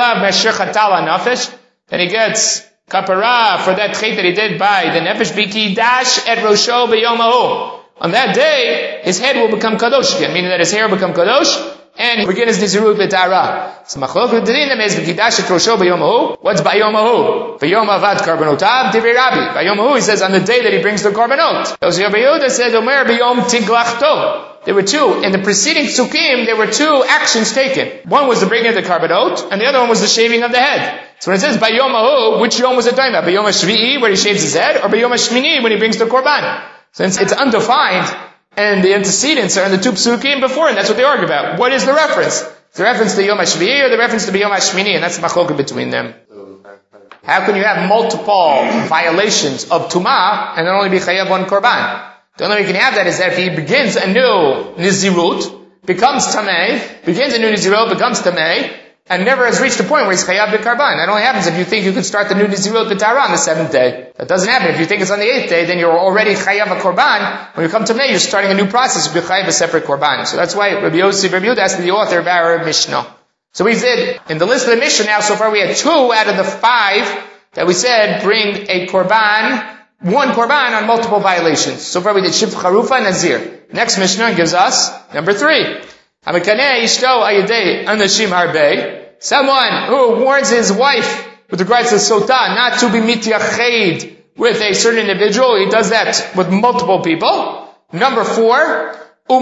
then he gets kapara for that chet that he did by the nefesh bikidash et rosho b'yomahu. On that day, his head will become kadosh again, meaning that his hair will become kadosh, and he begins his nizirut b'tara. So machlokut dinim is bikidash et rosho b'yomahu. What's b'yomahu? B'yom avad karbonotav divrei Rabbi. B'yomahu, he says, on the day that he brings the korbanot. Yossi Rabbi Yehuda said, Omer b'yom tiglachto. There were two. In the preceding psukim, there were two actions taken. One was the bringing of the karbanot, and the other one was the shaving of the head. So when it says Bayom Ahu, which Yom was it talking about? Bayom HaShvi'i, where he shaves his head, or Bayom HaShmini, when he brings the korban? Since it's undefined, and the antecedents are in the two psukim before, and that's what they argue about. What is the reference? Is the reference to Yom HaShvi'i, or the reference to Bayom HaShmini? And that's the machloket between them. How can you have multiple violations of Tumah, and then only be chayav one korban? The only way you can have that is that if he begins a new nizirut, becomes tamei, begins a new nizirut, becomes tamei, and never has reached the point where he's chayav b'karban. That only happens if you think you could start the new nizirut b'tara on the 7th day. That doesn't happen. If you think it's on the 8th day, then you're already chayav a korban. When you come to May, you're starting a new process. You'll be chayav a separate korban. So that's why Rabbi Yossi Rabbi Yehuda has to be the author of our Mishnah. So we said, in the list of the Mishnah now, so far we had 2 out of the 5 that we said bring a korban, one korban on multiple violations. So far we did Shif Charufa and Nazir. Next Mishnah gives us number 3. Someone who warns his wife with regards to sota not to be mityached with a certain individual. He does that with multiple people. Number 4,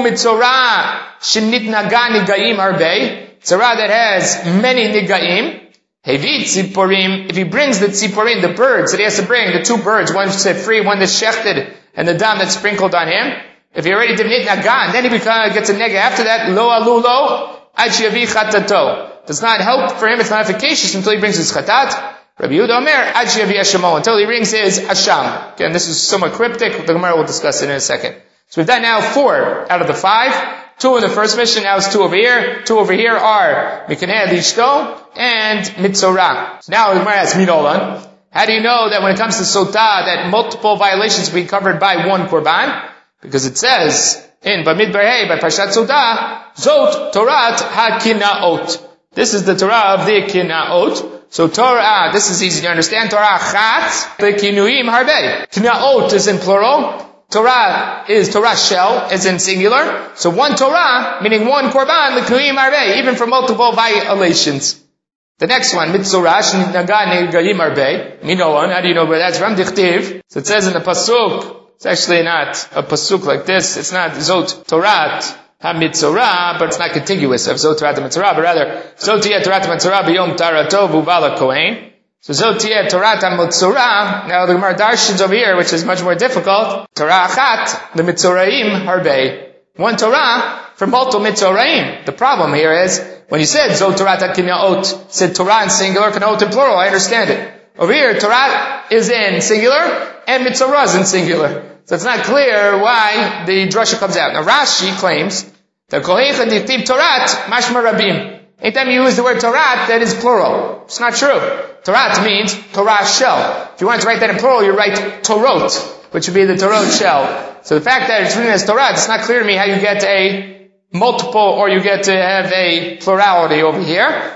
umitzora shenitnaga nigaim harbe. Tzara that has many nigaim. Hevi tziporim, if he brings the tziporim, the birds that he has to bring, the 2 birds, one set free, one that's shechted, and the dam that's sprinkled on him, if he already did nitnagan, then he gets a nega after that, lo alulo, ad sheyavi chatato. Does not help for him, it's not efficacious until he brings his chatat. Rabbi Yehuda Omer, ad sheyavi ashamo, until he brings his asham. Again, this is somewhat cryptic, the Gemara will discuss it in a second. So we've done now 4 out of the 5. 2 in the first mission, now it's 2 over here. 2 over here are Mikaneh Lishto and Mitzorah. So now the Gemara asks Minolan, how do you know that when it comes to Sotah, that multiple violations will be covered by one Korban? Because it says in Bamidbar Hey, by Parshat Sotah, Zot Torat HaKinaot. This is the Torah of the Kinaot. So Torah, this is easy to understand. Torah Chat, the Kinuim Harbe. Kinaot is in plural. Torah is Torah shell, is in singular. So one Torah, meaning one Korban, the Kinuim Harbe, even for multiple violations. The next one, Mitzorah, Naga Negayim Harbe. Minoan, how do you know where that's from? Dichtiv. So it says in the Pasuk, it's actually not a Pasuk like this. It's not Zot Torat HaMitzorah, but it's not contiguous of Zot Torat HaMitzorah, but rather, Zot Tiyeh Torat HaMitzorah B'yom Tarato B'Uvala Kohen. So Zot Tiyeh Torat HaMitzorah, now the Gemara Darshans over here, which is much more difficult, Torah Achat, the Mitzoraim Harbe. One Torah for multiple Mitzoraim. The problem here is, when you said Zot Torat HaKinaot, said Torah in singular, Kinaot in plural, I understand it. Over here, Torah is in singular, and Mitzorah is in singular. So it's not clear why the drasha comes out. Now Rashi claims that Kohecha Diktib Torat Mashma Rabim. Anytime you use the word Torat, that is plural. It's not true. Torat means Torah shell. If you want to write that in plural, you write Torot, which would be the Torot shell. So the fact that it's written as Torat, it's not clear to me how you get a multiple, or you get to have a plurality over here.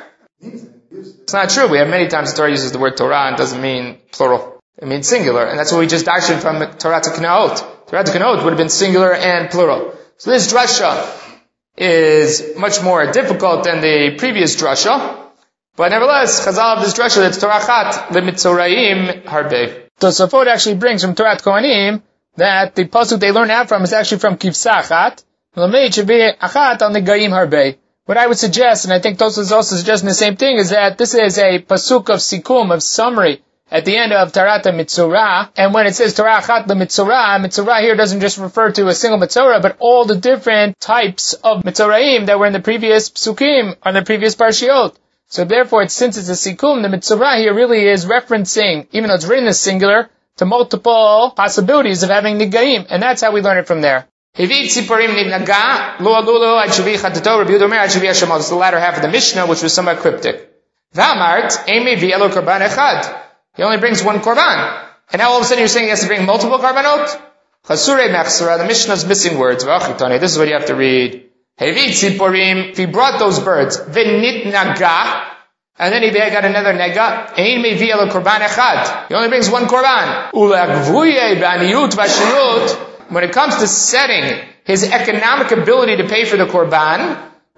It's not true. We have many times the Torah uses the word Torah and doesn't mean plural. It means singular. And that's what we just darshan from Torah to Kinaot. Torah to Kinaot would have been singular and plural. So this drasha is much more difficult than the previous drasha. But nevertheless, Chazal of this drasha, that's Torah Chat, the Mitzoraim Harbe. Tosafot actually brings from Torah Kohanim that the pasuk they learn out from is actually from Kivsa Achat. Lamed should be Achat on the Gaim Harbe. What I would suggest, and I think Tosafot is also suggesting the same thing, is that this is a pasuk of sikum, of summary, at the end of Tarat Mitzorah, and when it says Torah Achat Mitzorah, Mitzorah here doesn't just refer to a single Mitzorah, but all the different types of Mitzoraim that were in the previous Psukim, or in the previous Parshiot. So therefore, since it's a Sikum, the Mitzorah here really is referencing, even though it's written as singular, to multiple possibilities of having Nigaim. And that's how we learn it from there. This is the latter half of the Mishnah, which was somewhat cryptic. He only brings one korban. And now all of a sudden you're saying he has to bring multiple korbanot? The Mishnah is missing words. This is what you have to read. If he brought those birds, and then he got another nega, he only brings one korban. When it comes to setting his economic ability to pay for the korban,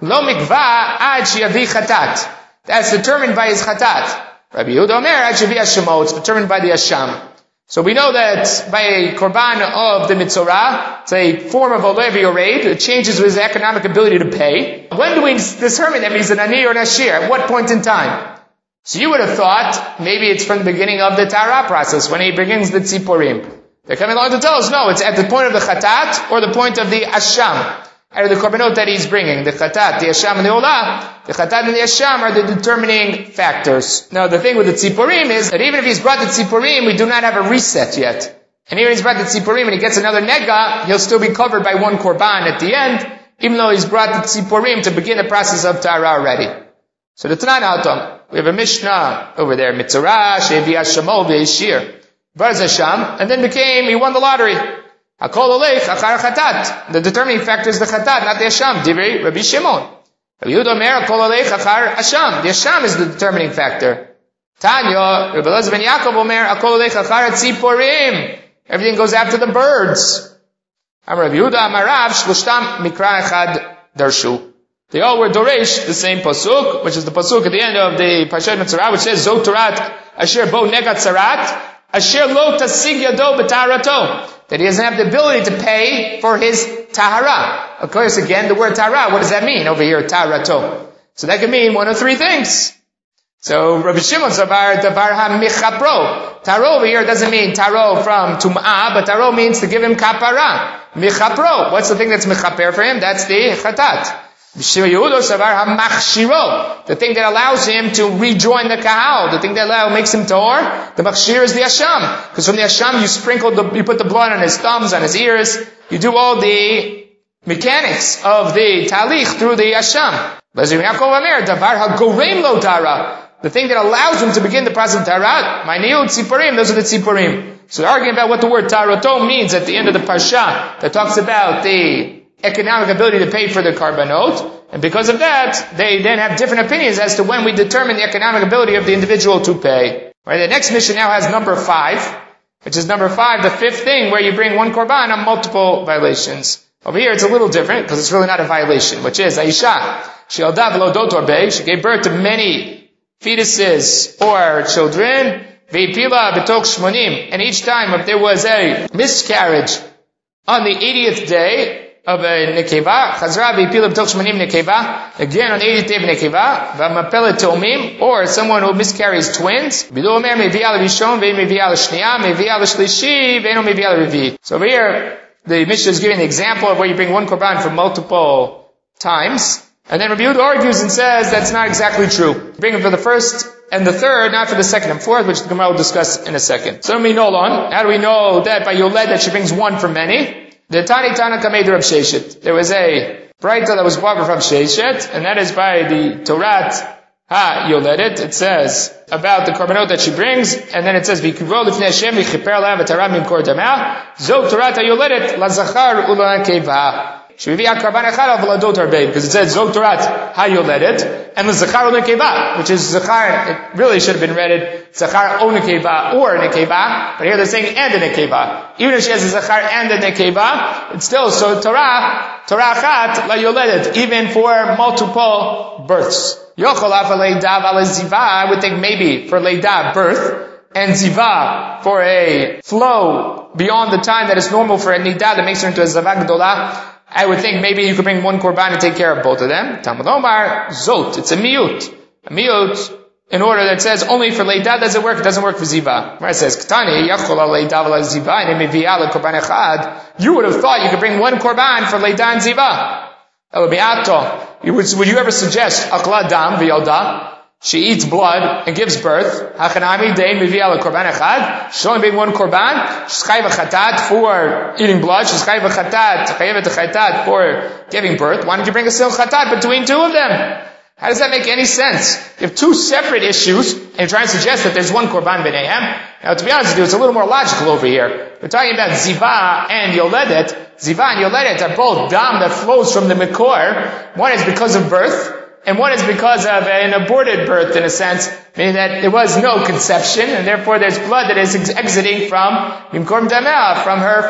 that's determined by his chatat. Rabbi Yehuda Omer, it's determined by the asham. So we know that by a korban of the mitzorah, it's a form of a levi or raid, it changes with his economic ability to pay. When do we determine that he's an ani or an ashir? At what point in time? So you would have thought maybe it's from the beginning of the Tahara process, when he begins the tziporim. They're coming along to tell us, no, it's at the point of the chatat or the point of the asham. Out of the korbanot that he's bringing, the chatat, the asham, and the olah, the chatat and the asham are the determining factors. Now, the thing with the tziporim is that even if he's brought the tziporim, we do not have a reset yet. And even if he's brought the tziporim and he gets another nega, he'll still be covered by one korban at the end, even though he's brought the tziporim to begin the process of tahara already. So the Tanan Atom, we have a Mishnah over there, Mitzorah, Shevi Hashamo Ve'eshir, Barz Hasham, and then he won the lottery. Hakol Oleich Achar Chatat. The determining factor is the Chatat, not the Hasham. Divrei Rabbi Shimon. Rabbi Yehuda Omer, Hakol Oleich Achar Hasham. The Hasham is the determining factor. Tanya, Rabbi Elazar ben Yaakov Omer, Hakol Oleich Achar Tziporim. Everything goes after the birds. Amar Rabbi Yehuda Amarav, Shloshtam Mikra Echad Darshu. They all were Doresh, the same pasuk, which is the pasuk at the end of the Parshat Mitzorah, which says, Zot Torat Asher Bo Negat Sarat, Asher Lo Tasig Yado B'Taharato. That he doesn't have the ability to pay for his tahara. Of course, again, the word tahara, what does that mean over here, taharato? So that could mean one of three things. So, Rabbi Shimon Savar, Davar ha-michapro. Taro over here doesn't mean taro from tum'ah, but taro means to give him kapara. Michapro. What's the thing that's michaper for him? That's the chatat. The thing that allows him to rejoin the kahal, the thing that makes him tahor, the machshir is the asham. Because from the asham you put the blood on his thumbs, on his ears, you do all the mechanics of the talich through the asham. The thing that allows him to begin the process of taharat, those are the tziporim. So they're arguing about what the word taharato means at the end of the parsha that talks about the economic ability to pay for the karbanot, and because of that, they then have different opinions as to when we determine the economic ability of the individual to pay. Right, the next mission now has number 5, which is number 5, the 5th thing, where you bring one korban on multiple violations. Over here it's a little different, because it's really not a violation, which is, Aisha, she gave birth to many fetuses or children, and each time if there was a miscarriage on the 80th day, of a nekeva, chazra v'ipila b'toch shmanim nekeva, again on the 80th day of nekeva, v'mapelet tomim, or someone who miscarries twins, b'lo omer mevi'al rishon ve'en mevi'al shniya, mevi'al shlishi, ve'en mevi'al revi. So over here, the Mishnah is giving the example of where you bring one korban for multiple times, and then Rabbi Yehuda argues and says that's not exactly true. You bring it for the first and the third, not for the second and fourth, which the Gemara will discuss in a second. So we know how do we know that by Yoled that she brings one for many? The Tani Tana Kamed Rav Sheshet. There was a Braita that was brought from Sheshet, and that is by the Torat Ha-Yoledet. It says about the korbanot that she brings, and then it says, V'kivro l'fnei Hashem v'chiper lav v'tara mimkor damah, Zo Torat Ha-Yoledet lazachar u'la'keva. Shviviya karban echad al v'ladot arbei, because it says Zo Torat Ha-Yoledet, and l'zachar u'la'keva, which is zachar, it really should have been read zachar o nekeva or nekeva, but here they're saying and a nekeva. Even if she has a zachar and a nekeva, it's still, so Torah chat la yoledet, even for multiple births. Yochol af leidav ala ziva, I would think maybe for leidav, birth, and ziva, for a flow beyond the time that is normal for a nidah that makes her into a zavak gdolah, I would think maybe you could bring one korban and take care of both of them. Talmud Omar, zot, it's a miyut. A miyut, in order that says only for Leidah does it work work for Ziva. Where it says, Ktani, Yachol Leidah v'la Ziva, and Mevi'al korban echad, you would have thought you could bring one korban for Leidah and Ziva. Would you ever suggest Akla Dam v'Yalda? she eats blood and gives birth, she'll only bring one korban, she's chayiv chatat for eating blood, she's chayiv chatat for giving birth. Why don't you bring a sil chatat between two of them? How does that make any sense? You have two separate issues, and you're trying to suggest that there's one korban b'neihem. Now, to be honest with you, it's a little more logical over here. We're talking about ziva and yoledet. Ziva and yoledet are both dam that flows from the mikor. One is because of birth, and one is because of an aborted birth, in a sense, meaning that there was no conception, and therefore there's blood that is exiting from mimkor dameh, from her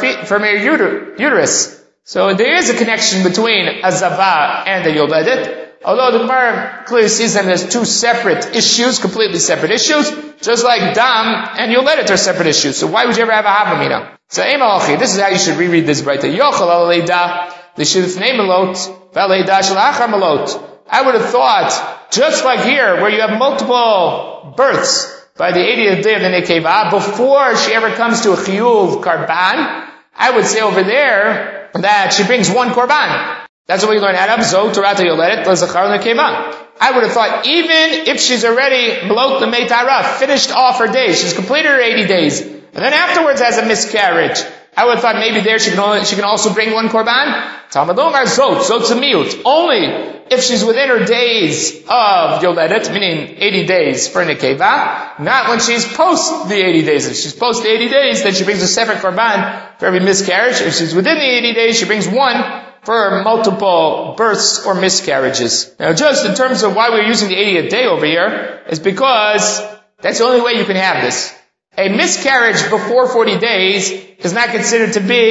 uterus. So there is a connection between a zava and a yoledet. Although the Gemara clearly sees them as two separate issues, completely separate issues, just like dam and yoledet are separate issues. So why would you ever have a havamina? So this is how you should reread this Braita. Yochel aleida l'shilfnei melot v'aleida shalachar melot. I would have thought, just like here, where you have multiple births by the 80th day of the nekeva, before she ever comes to a chiyuv karban, I would say over there that she brings one korban. That's what we learn out of Zo Torata Yoledet L'Zachar L'Nekeva. I would have thought, even if she's already Melot L'Mei Tara, finished off her days, she's completed her 80 days, and then afterwards has a miscarriage, I would have thought maybe there she can also bring one korban. Talmud Omar Zot Tzamiut. Only if she's within her days of Yoledet, meaning 80 days for Nekeva, not when she's post the 80 days. If she's post the 80 days, then she brings a separate korban for every miscarriage. If she's within the 80 days, she brings one for multiple births or miscarriages. Now, just in terms of why we're using the 80th day over here, is because that's the only way you can have this. A miscarriage before 40 days is not considered to be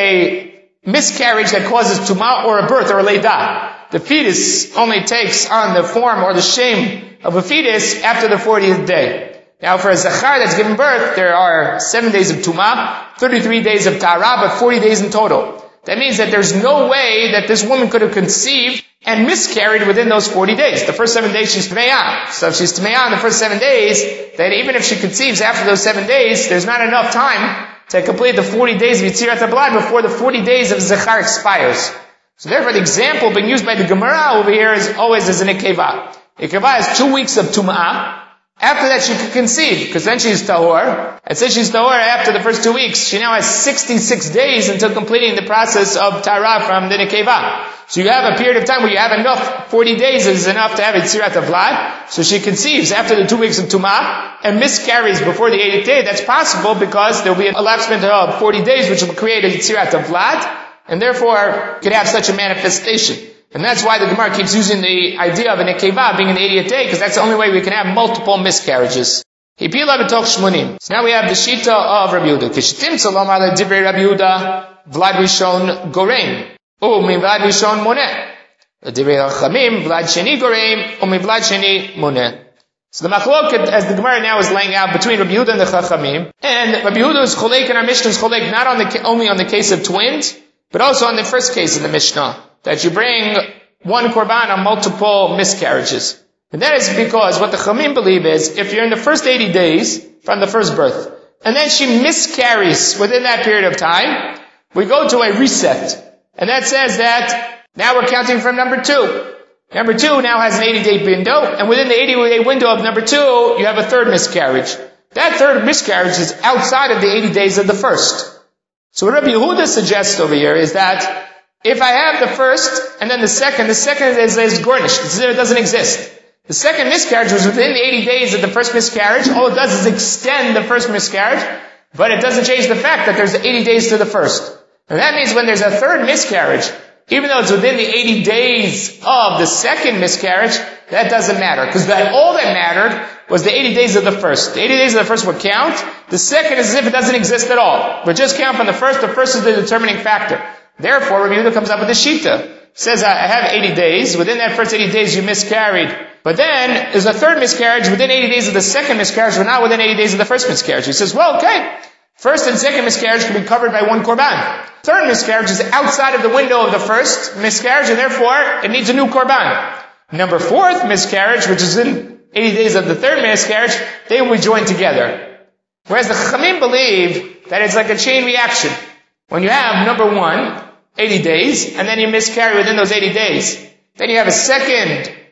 a miscarriage that causes tumah or a birth or a leidah. The fetus only takes on the form or the shame of a fetus after the 40th day. Now, for a zachar that's given birth, there are 7 days of tumah, 33 days of tara, but 40 days in total. That means that there's no way that this woman could have conceived and miscarried within those 40 days. The first 7 days she's Tme'ah. So if she's Tme'ah in the first 7 days, then even if she conceives after those 7 days, there's not enough time to complete the 40 days of Yitzirat HaBlad before the 40 days of Zechar expires. So therefore the example being used by the Gemara over here is always as a Nekeva. Nekeva has 2 weeks of Tum'ah. After that she could conceive, because then she's tahor. And since she's tahor after the first 2 weeks, she now has 66 days until completing the process of tara from the nekeva. So you have a period of time where you have enough, 40 days is enough to have Yitzirat HaVlad. So she conceives after the 2 weeks of tumah and miscarries before the 80th day. That's possible because there will be a elapsement of 40 days which will create a Yitzirat HaVlad, and therefore could have such a manifestation. And that's why the Gemara keeps using the idea of a nekeva being an 80th day, because that's the only way we can have multiple miscarriages. So now we have the shita of Rabbi Yehuda. Kishitim tzalom ala divrei Rabbi Yehuda, vlad rishon gorein, mivlad rishon moneh. Divrei Chachamim, vlad sheni gorein, mivlad sheni moneh. So the machloket, as the Gemara now is laying out between Rabbi Yehuda and the Chachamim, and Rabbi Yehuda is cholek and our Mishnah is cholek not only on the case of twins, but also on the first case in the Mishnah, that you bring one korban on multiple miscarriages. And that is because what the Chamim believe is, if you're in the first 80 days from the first birth, and then she miscarries within that period of time, we go to a reset. And that says that now we're counting from number 2. Number 2 now has an 80-day window, and within the 80-day window of number 2, you have a third miscarriage. That third miscarriage is outside of the 80 days of the first. So what Rabbi Yehuda suggests over here is that if I have the first and then the second is garnished. It doesn't exist. The second miscarriage was within the 80 days of the first miscarriage. All it does is extend the first miscarriage, but it doesn't change the fact that there's 80 days to the first. And that means when there's a third miscarriage, even though it's within the 80 days of the second miscarriage, that doesn't matter. Because all that mattered was the 80 days of the first. The 80 days of the first would count. The second is as if it doesn't exist at all. But just count from the first. The first is the determining factor. Therefore, Rabbi Yehuda comes up with a shita. Says, I have 80 days. Within that first 80 days, you miscarried. But then, there's a third miscarriage within 80 days of the second miscarriage, but not within 80 days of the first miscarriage. He says, well, okay. First and second miscarriage can be covered by one korban. Third miscarriage is outside of the window of the first miscarriage, and therefore, it needs a new korban. Number 4th miscarriage, which is in 80 days of the third miscarriage, they will be joined together. Whereas the Chachamim believe that it's like a chain reaction. When you have number 1, 80 days, and then you miscarry within those 80 days. Then you have a second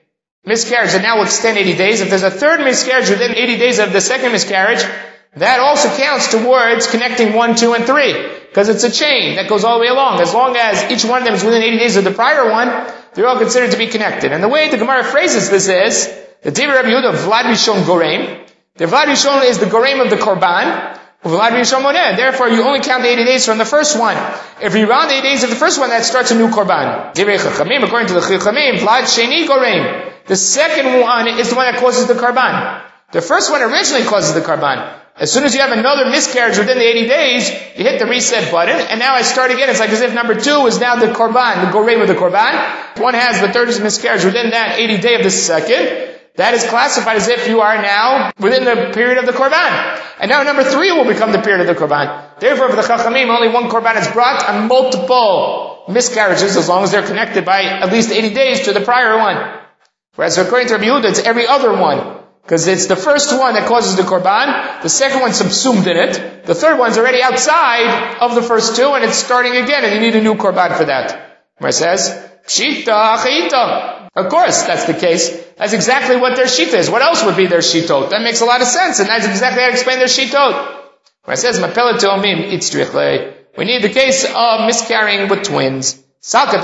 miscarriage, that now will extend 80 days. If there's a third miscarriage within 80 days of the second miscarriage, that also counts towards connecting 1, 2, and 3. Because it's a chain that goes all the way along. As long as each one of them is within 80 days of the prior one, they're all considered to be connected. And the way the Gemara phrases this is, the Divrei Rabbi Yehuda, Vlad Rishon Goreim. The Vlad Rishon is the Goreim of the Korban. Vlad Rishon Moneh. Therefore, you only count the 80 days from the first one. If you round the 80 days of the first one, that starts a new Korban. Divrei Chachamim, according to the Chachamim, Vlad Sheni Goreim. The second one is the one that causes the Korban. The first one originally causes the Korban. As soon as you have another miscarriage within the 80 days, you hit the reset button, and now I start again. It's like as if number 2 is now the Korban, the Goreim of the Korban. One has the third miscarriage within that 80 day of the second. That is classified as if you are now within the period of the Korban. And now number 3 will become the period of the Korban. Therefore, for the Chachamim, only one Korban is brought on multiple miscarriages, as long as they're connected by at least 80 days to the prior one. Whereas according to Rabbi Yehuda, it's every other one. Because it's the first one that causes the Korban, the second one's subsumed in it, the third one's already outside of the first two, and it's starting again, and you need a new Korban for that. Where it says, Pshita Achita. Of course, that's the case. That's exactly what their Shita is. What else would be their Shitot? That makes a lot of sense, and that's exactly how to explain their Shitot. Where it says, Mapelet Teomim Itzrichle. We need the case of miscarrying with twins. That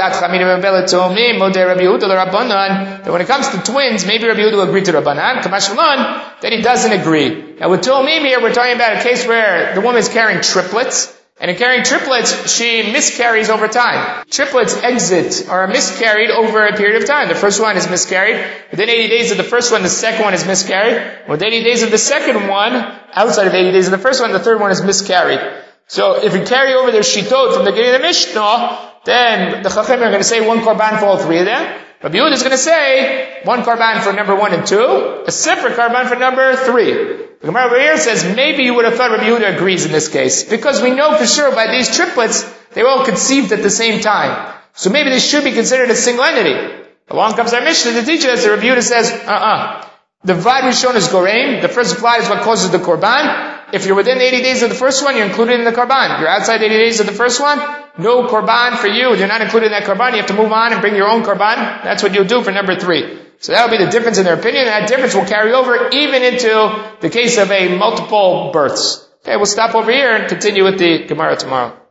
when it comes to twins, maybe Rabbi Yehuda will agree to Rabbanan. Kamashmalan, that he doesn't agree. Now with Tuomim here, we're talking about a case where the woman is carrying triplets, and in carrying triplets, she miscarries over time. Triplets exit or are miscarried over a period of time. The first one is miscarried. Within 80 days of the first one, the second one is miscarried. Within 80 days of the second one, outside of 80 days of the first one, the third one is miscarried. So if we carry over their shitot from the beginning of the Mishnah, then the Chachamim are going to say one Korban for all 3 of them. Rabbi Yehuda is going to say one Korban for number 1 and 2, a separate Korban for number 3. The Gemara over here says maybe you would have thought Rabbi Yehuda agrees in this case, because we know for sure by these triplets, they were all conceived at the same time. So maybe they should be considered a single entity. Along comes our Mishnah to teach us that Rabbi Yehuda says, The Vlad Rishon is Goreim. The first Vlad is what causes the Korban. If you're within 80 days of the first one, you're included in the Korban. If you're outside 80 days of the first one, no Korban for you. You're not included in that Korban. You have to move on and bring your own Korban. That's what you'll do for number 3. So that'll be the difference in their opinion, and that difference will carry over even into the case of a multiple births. Okay, we'll stop over here and continue with the Gemara tomorrow.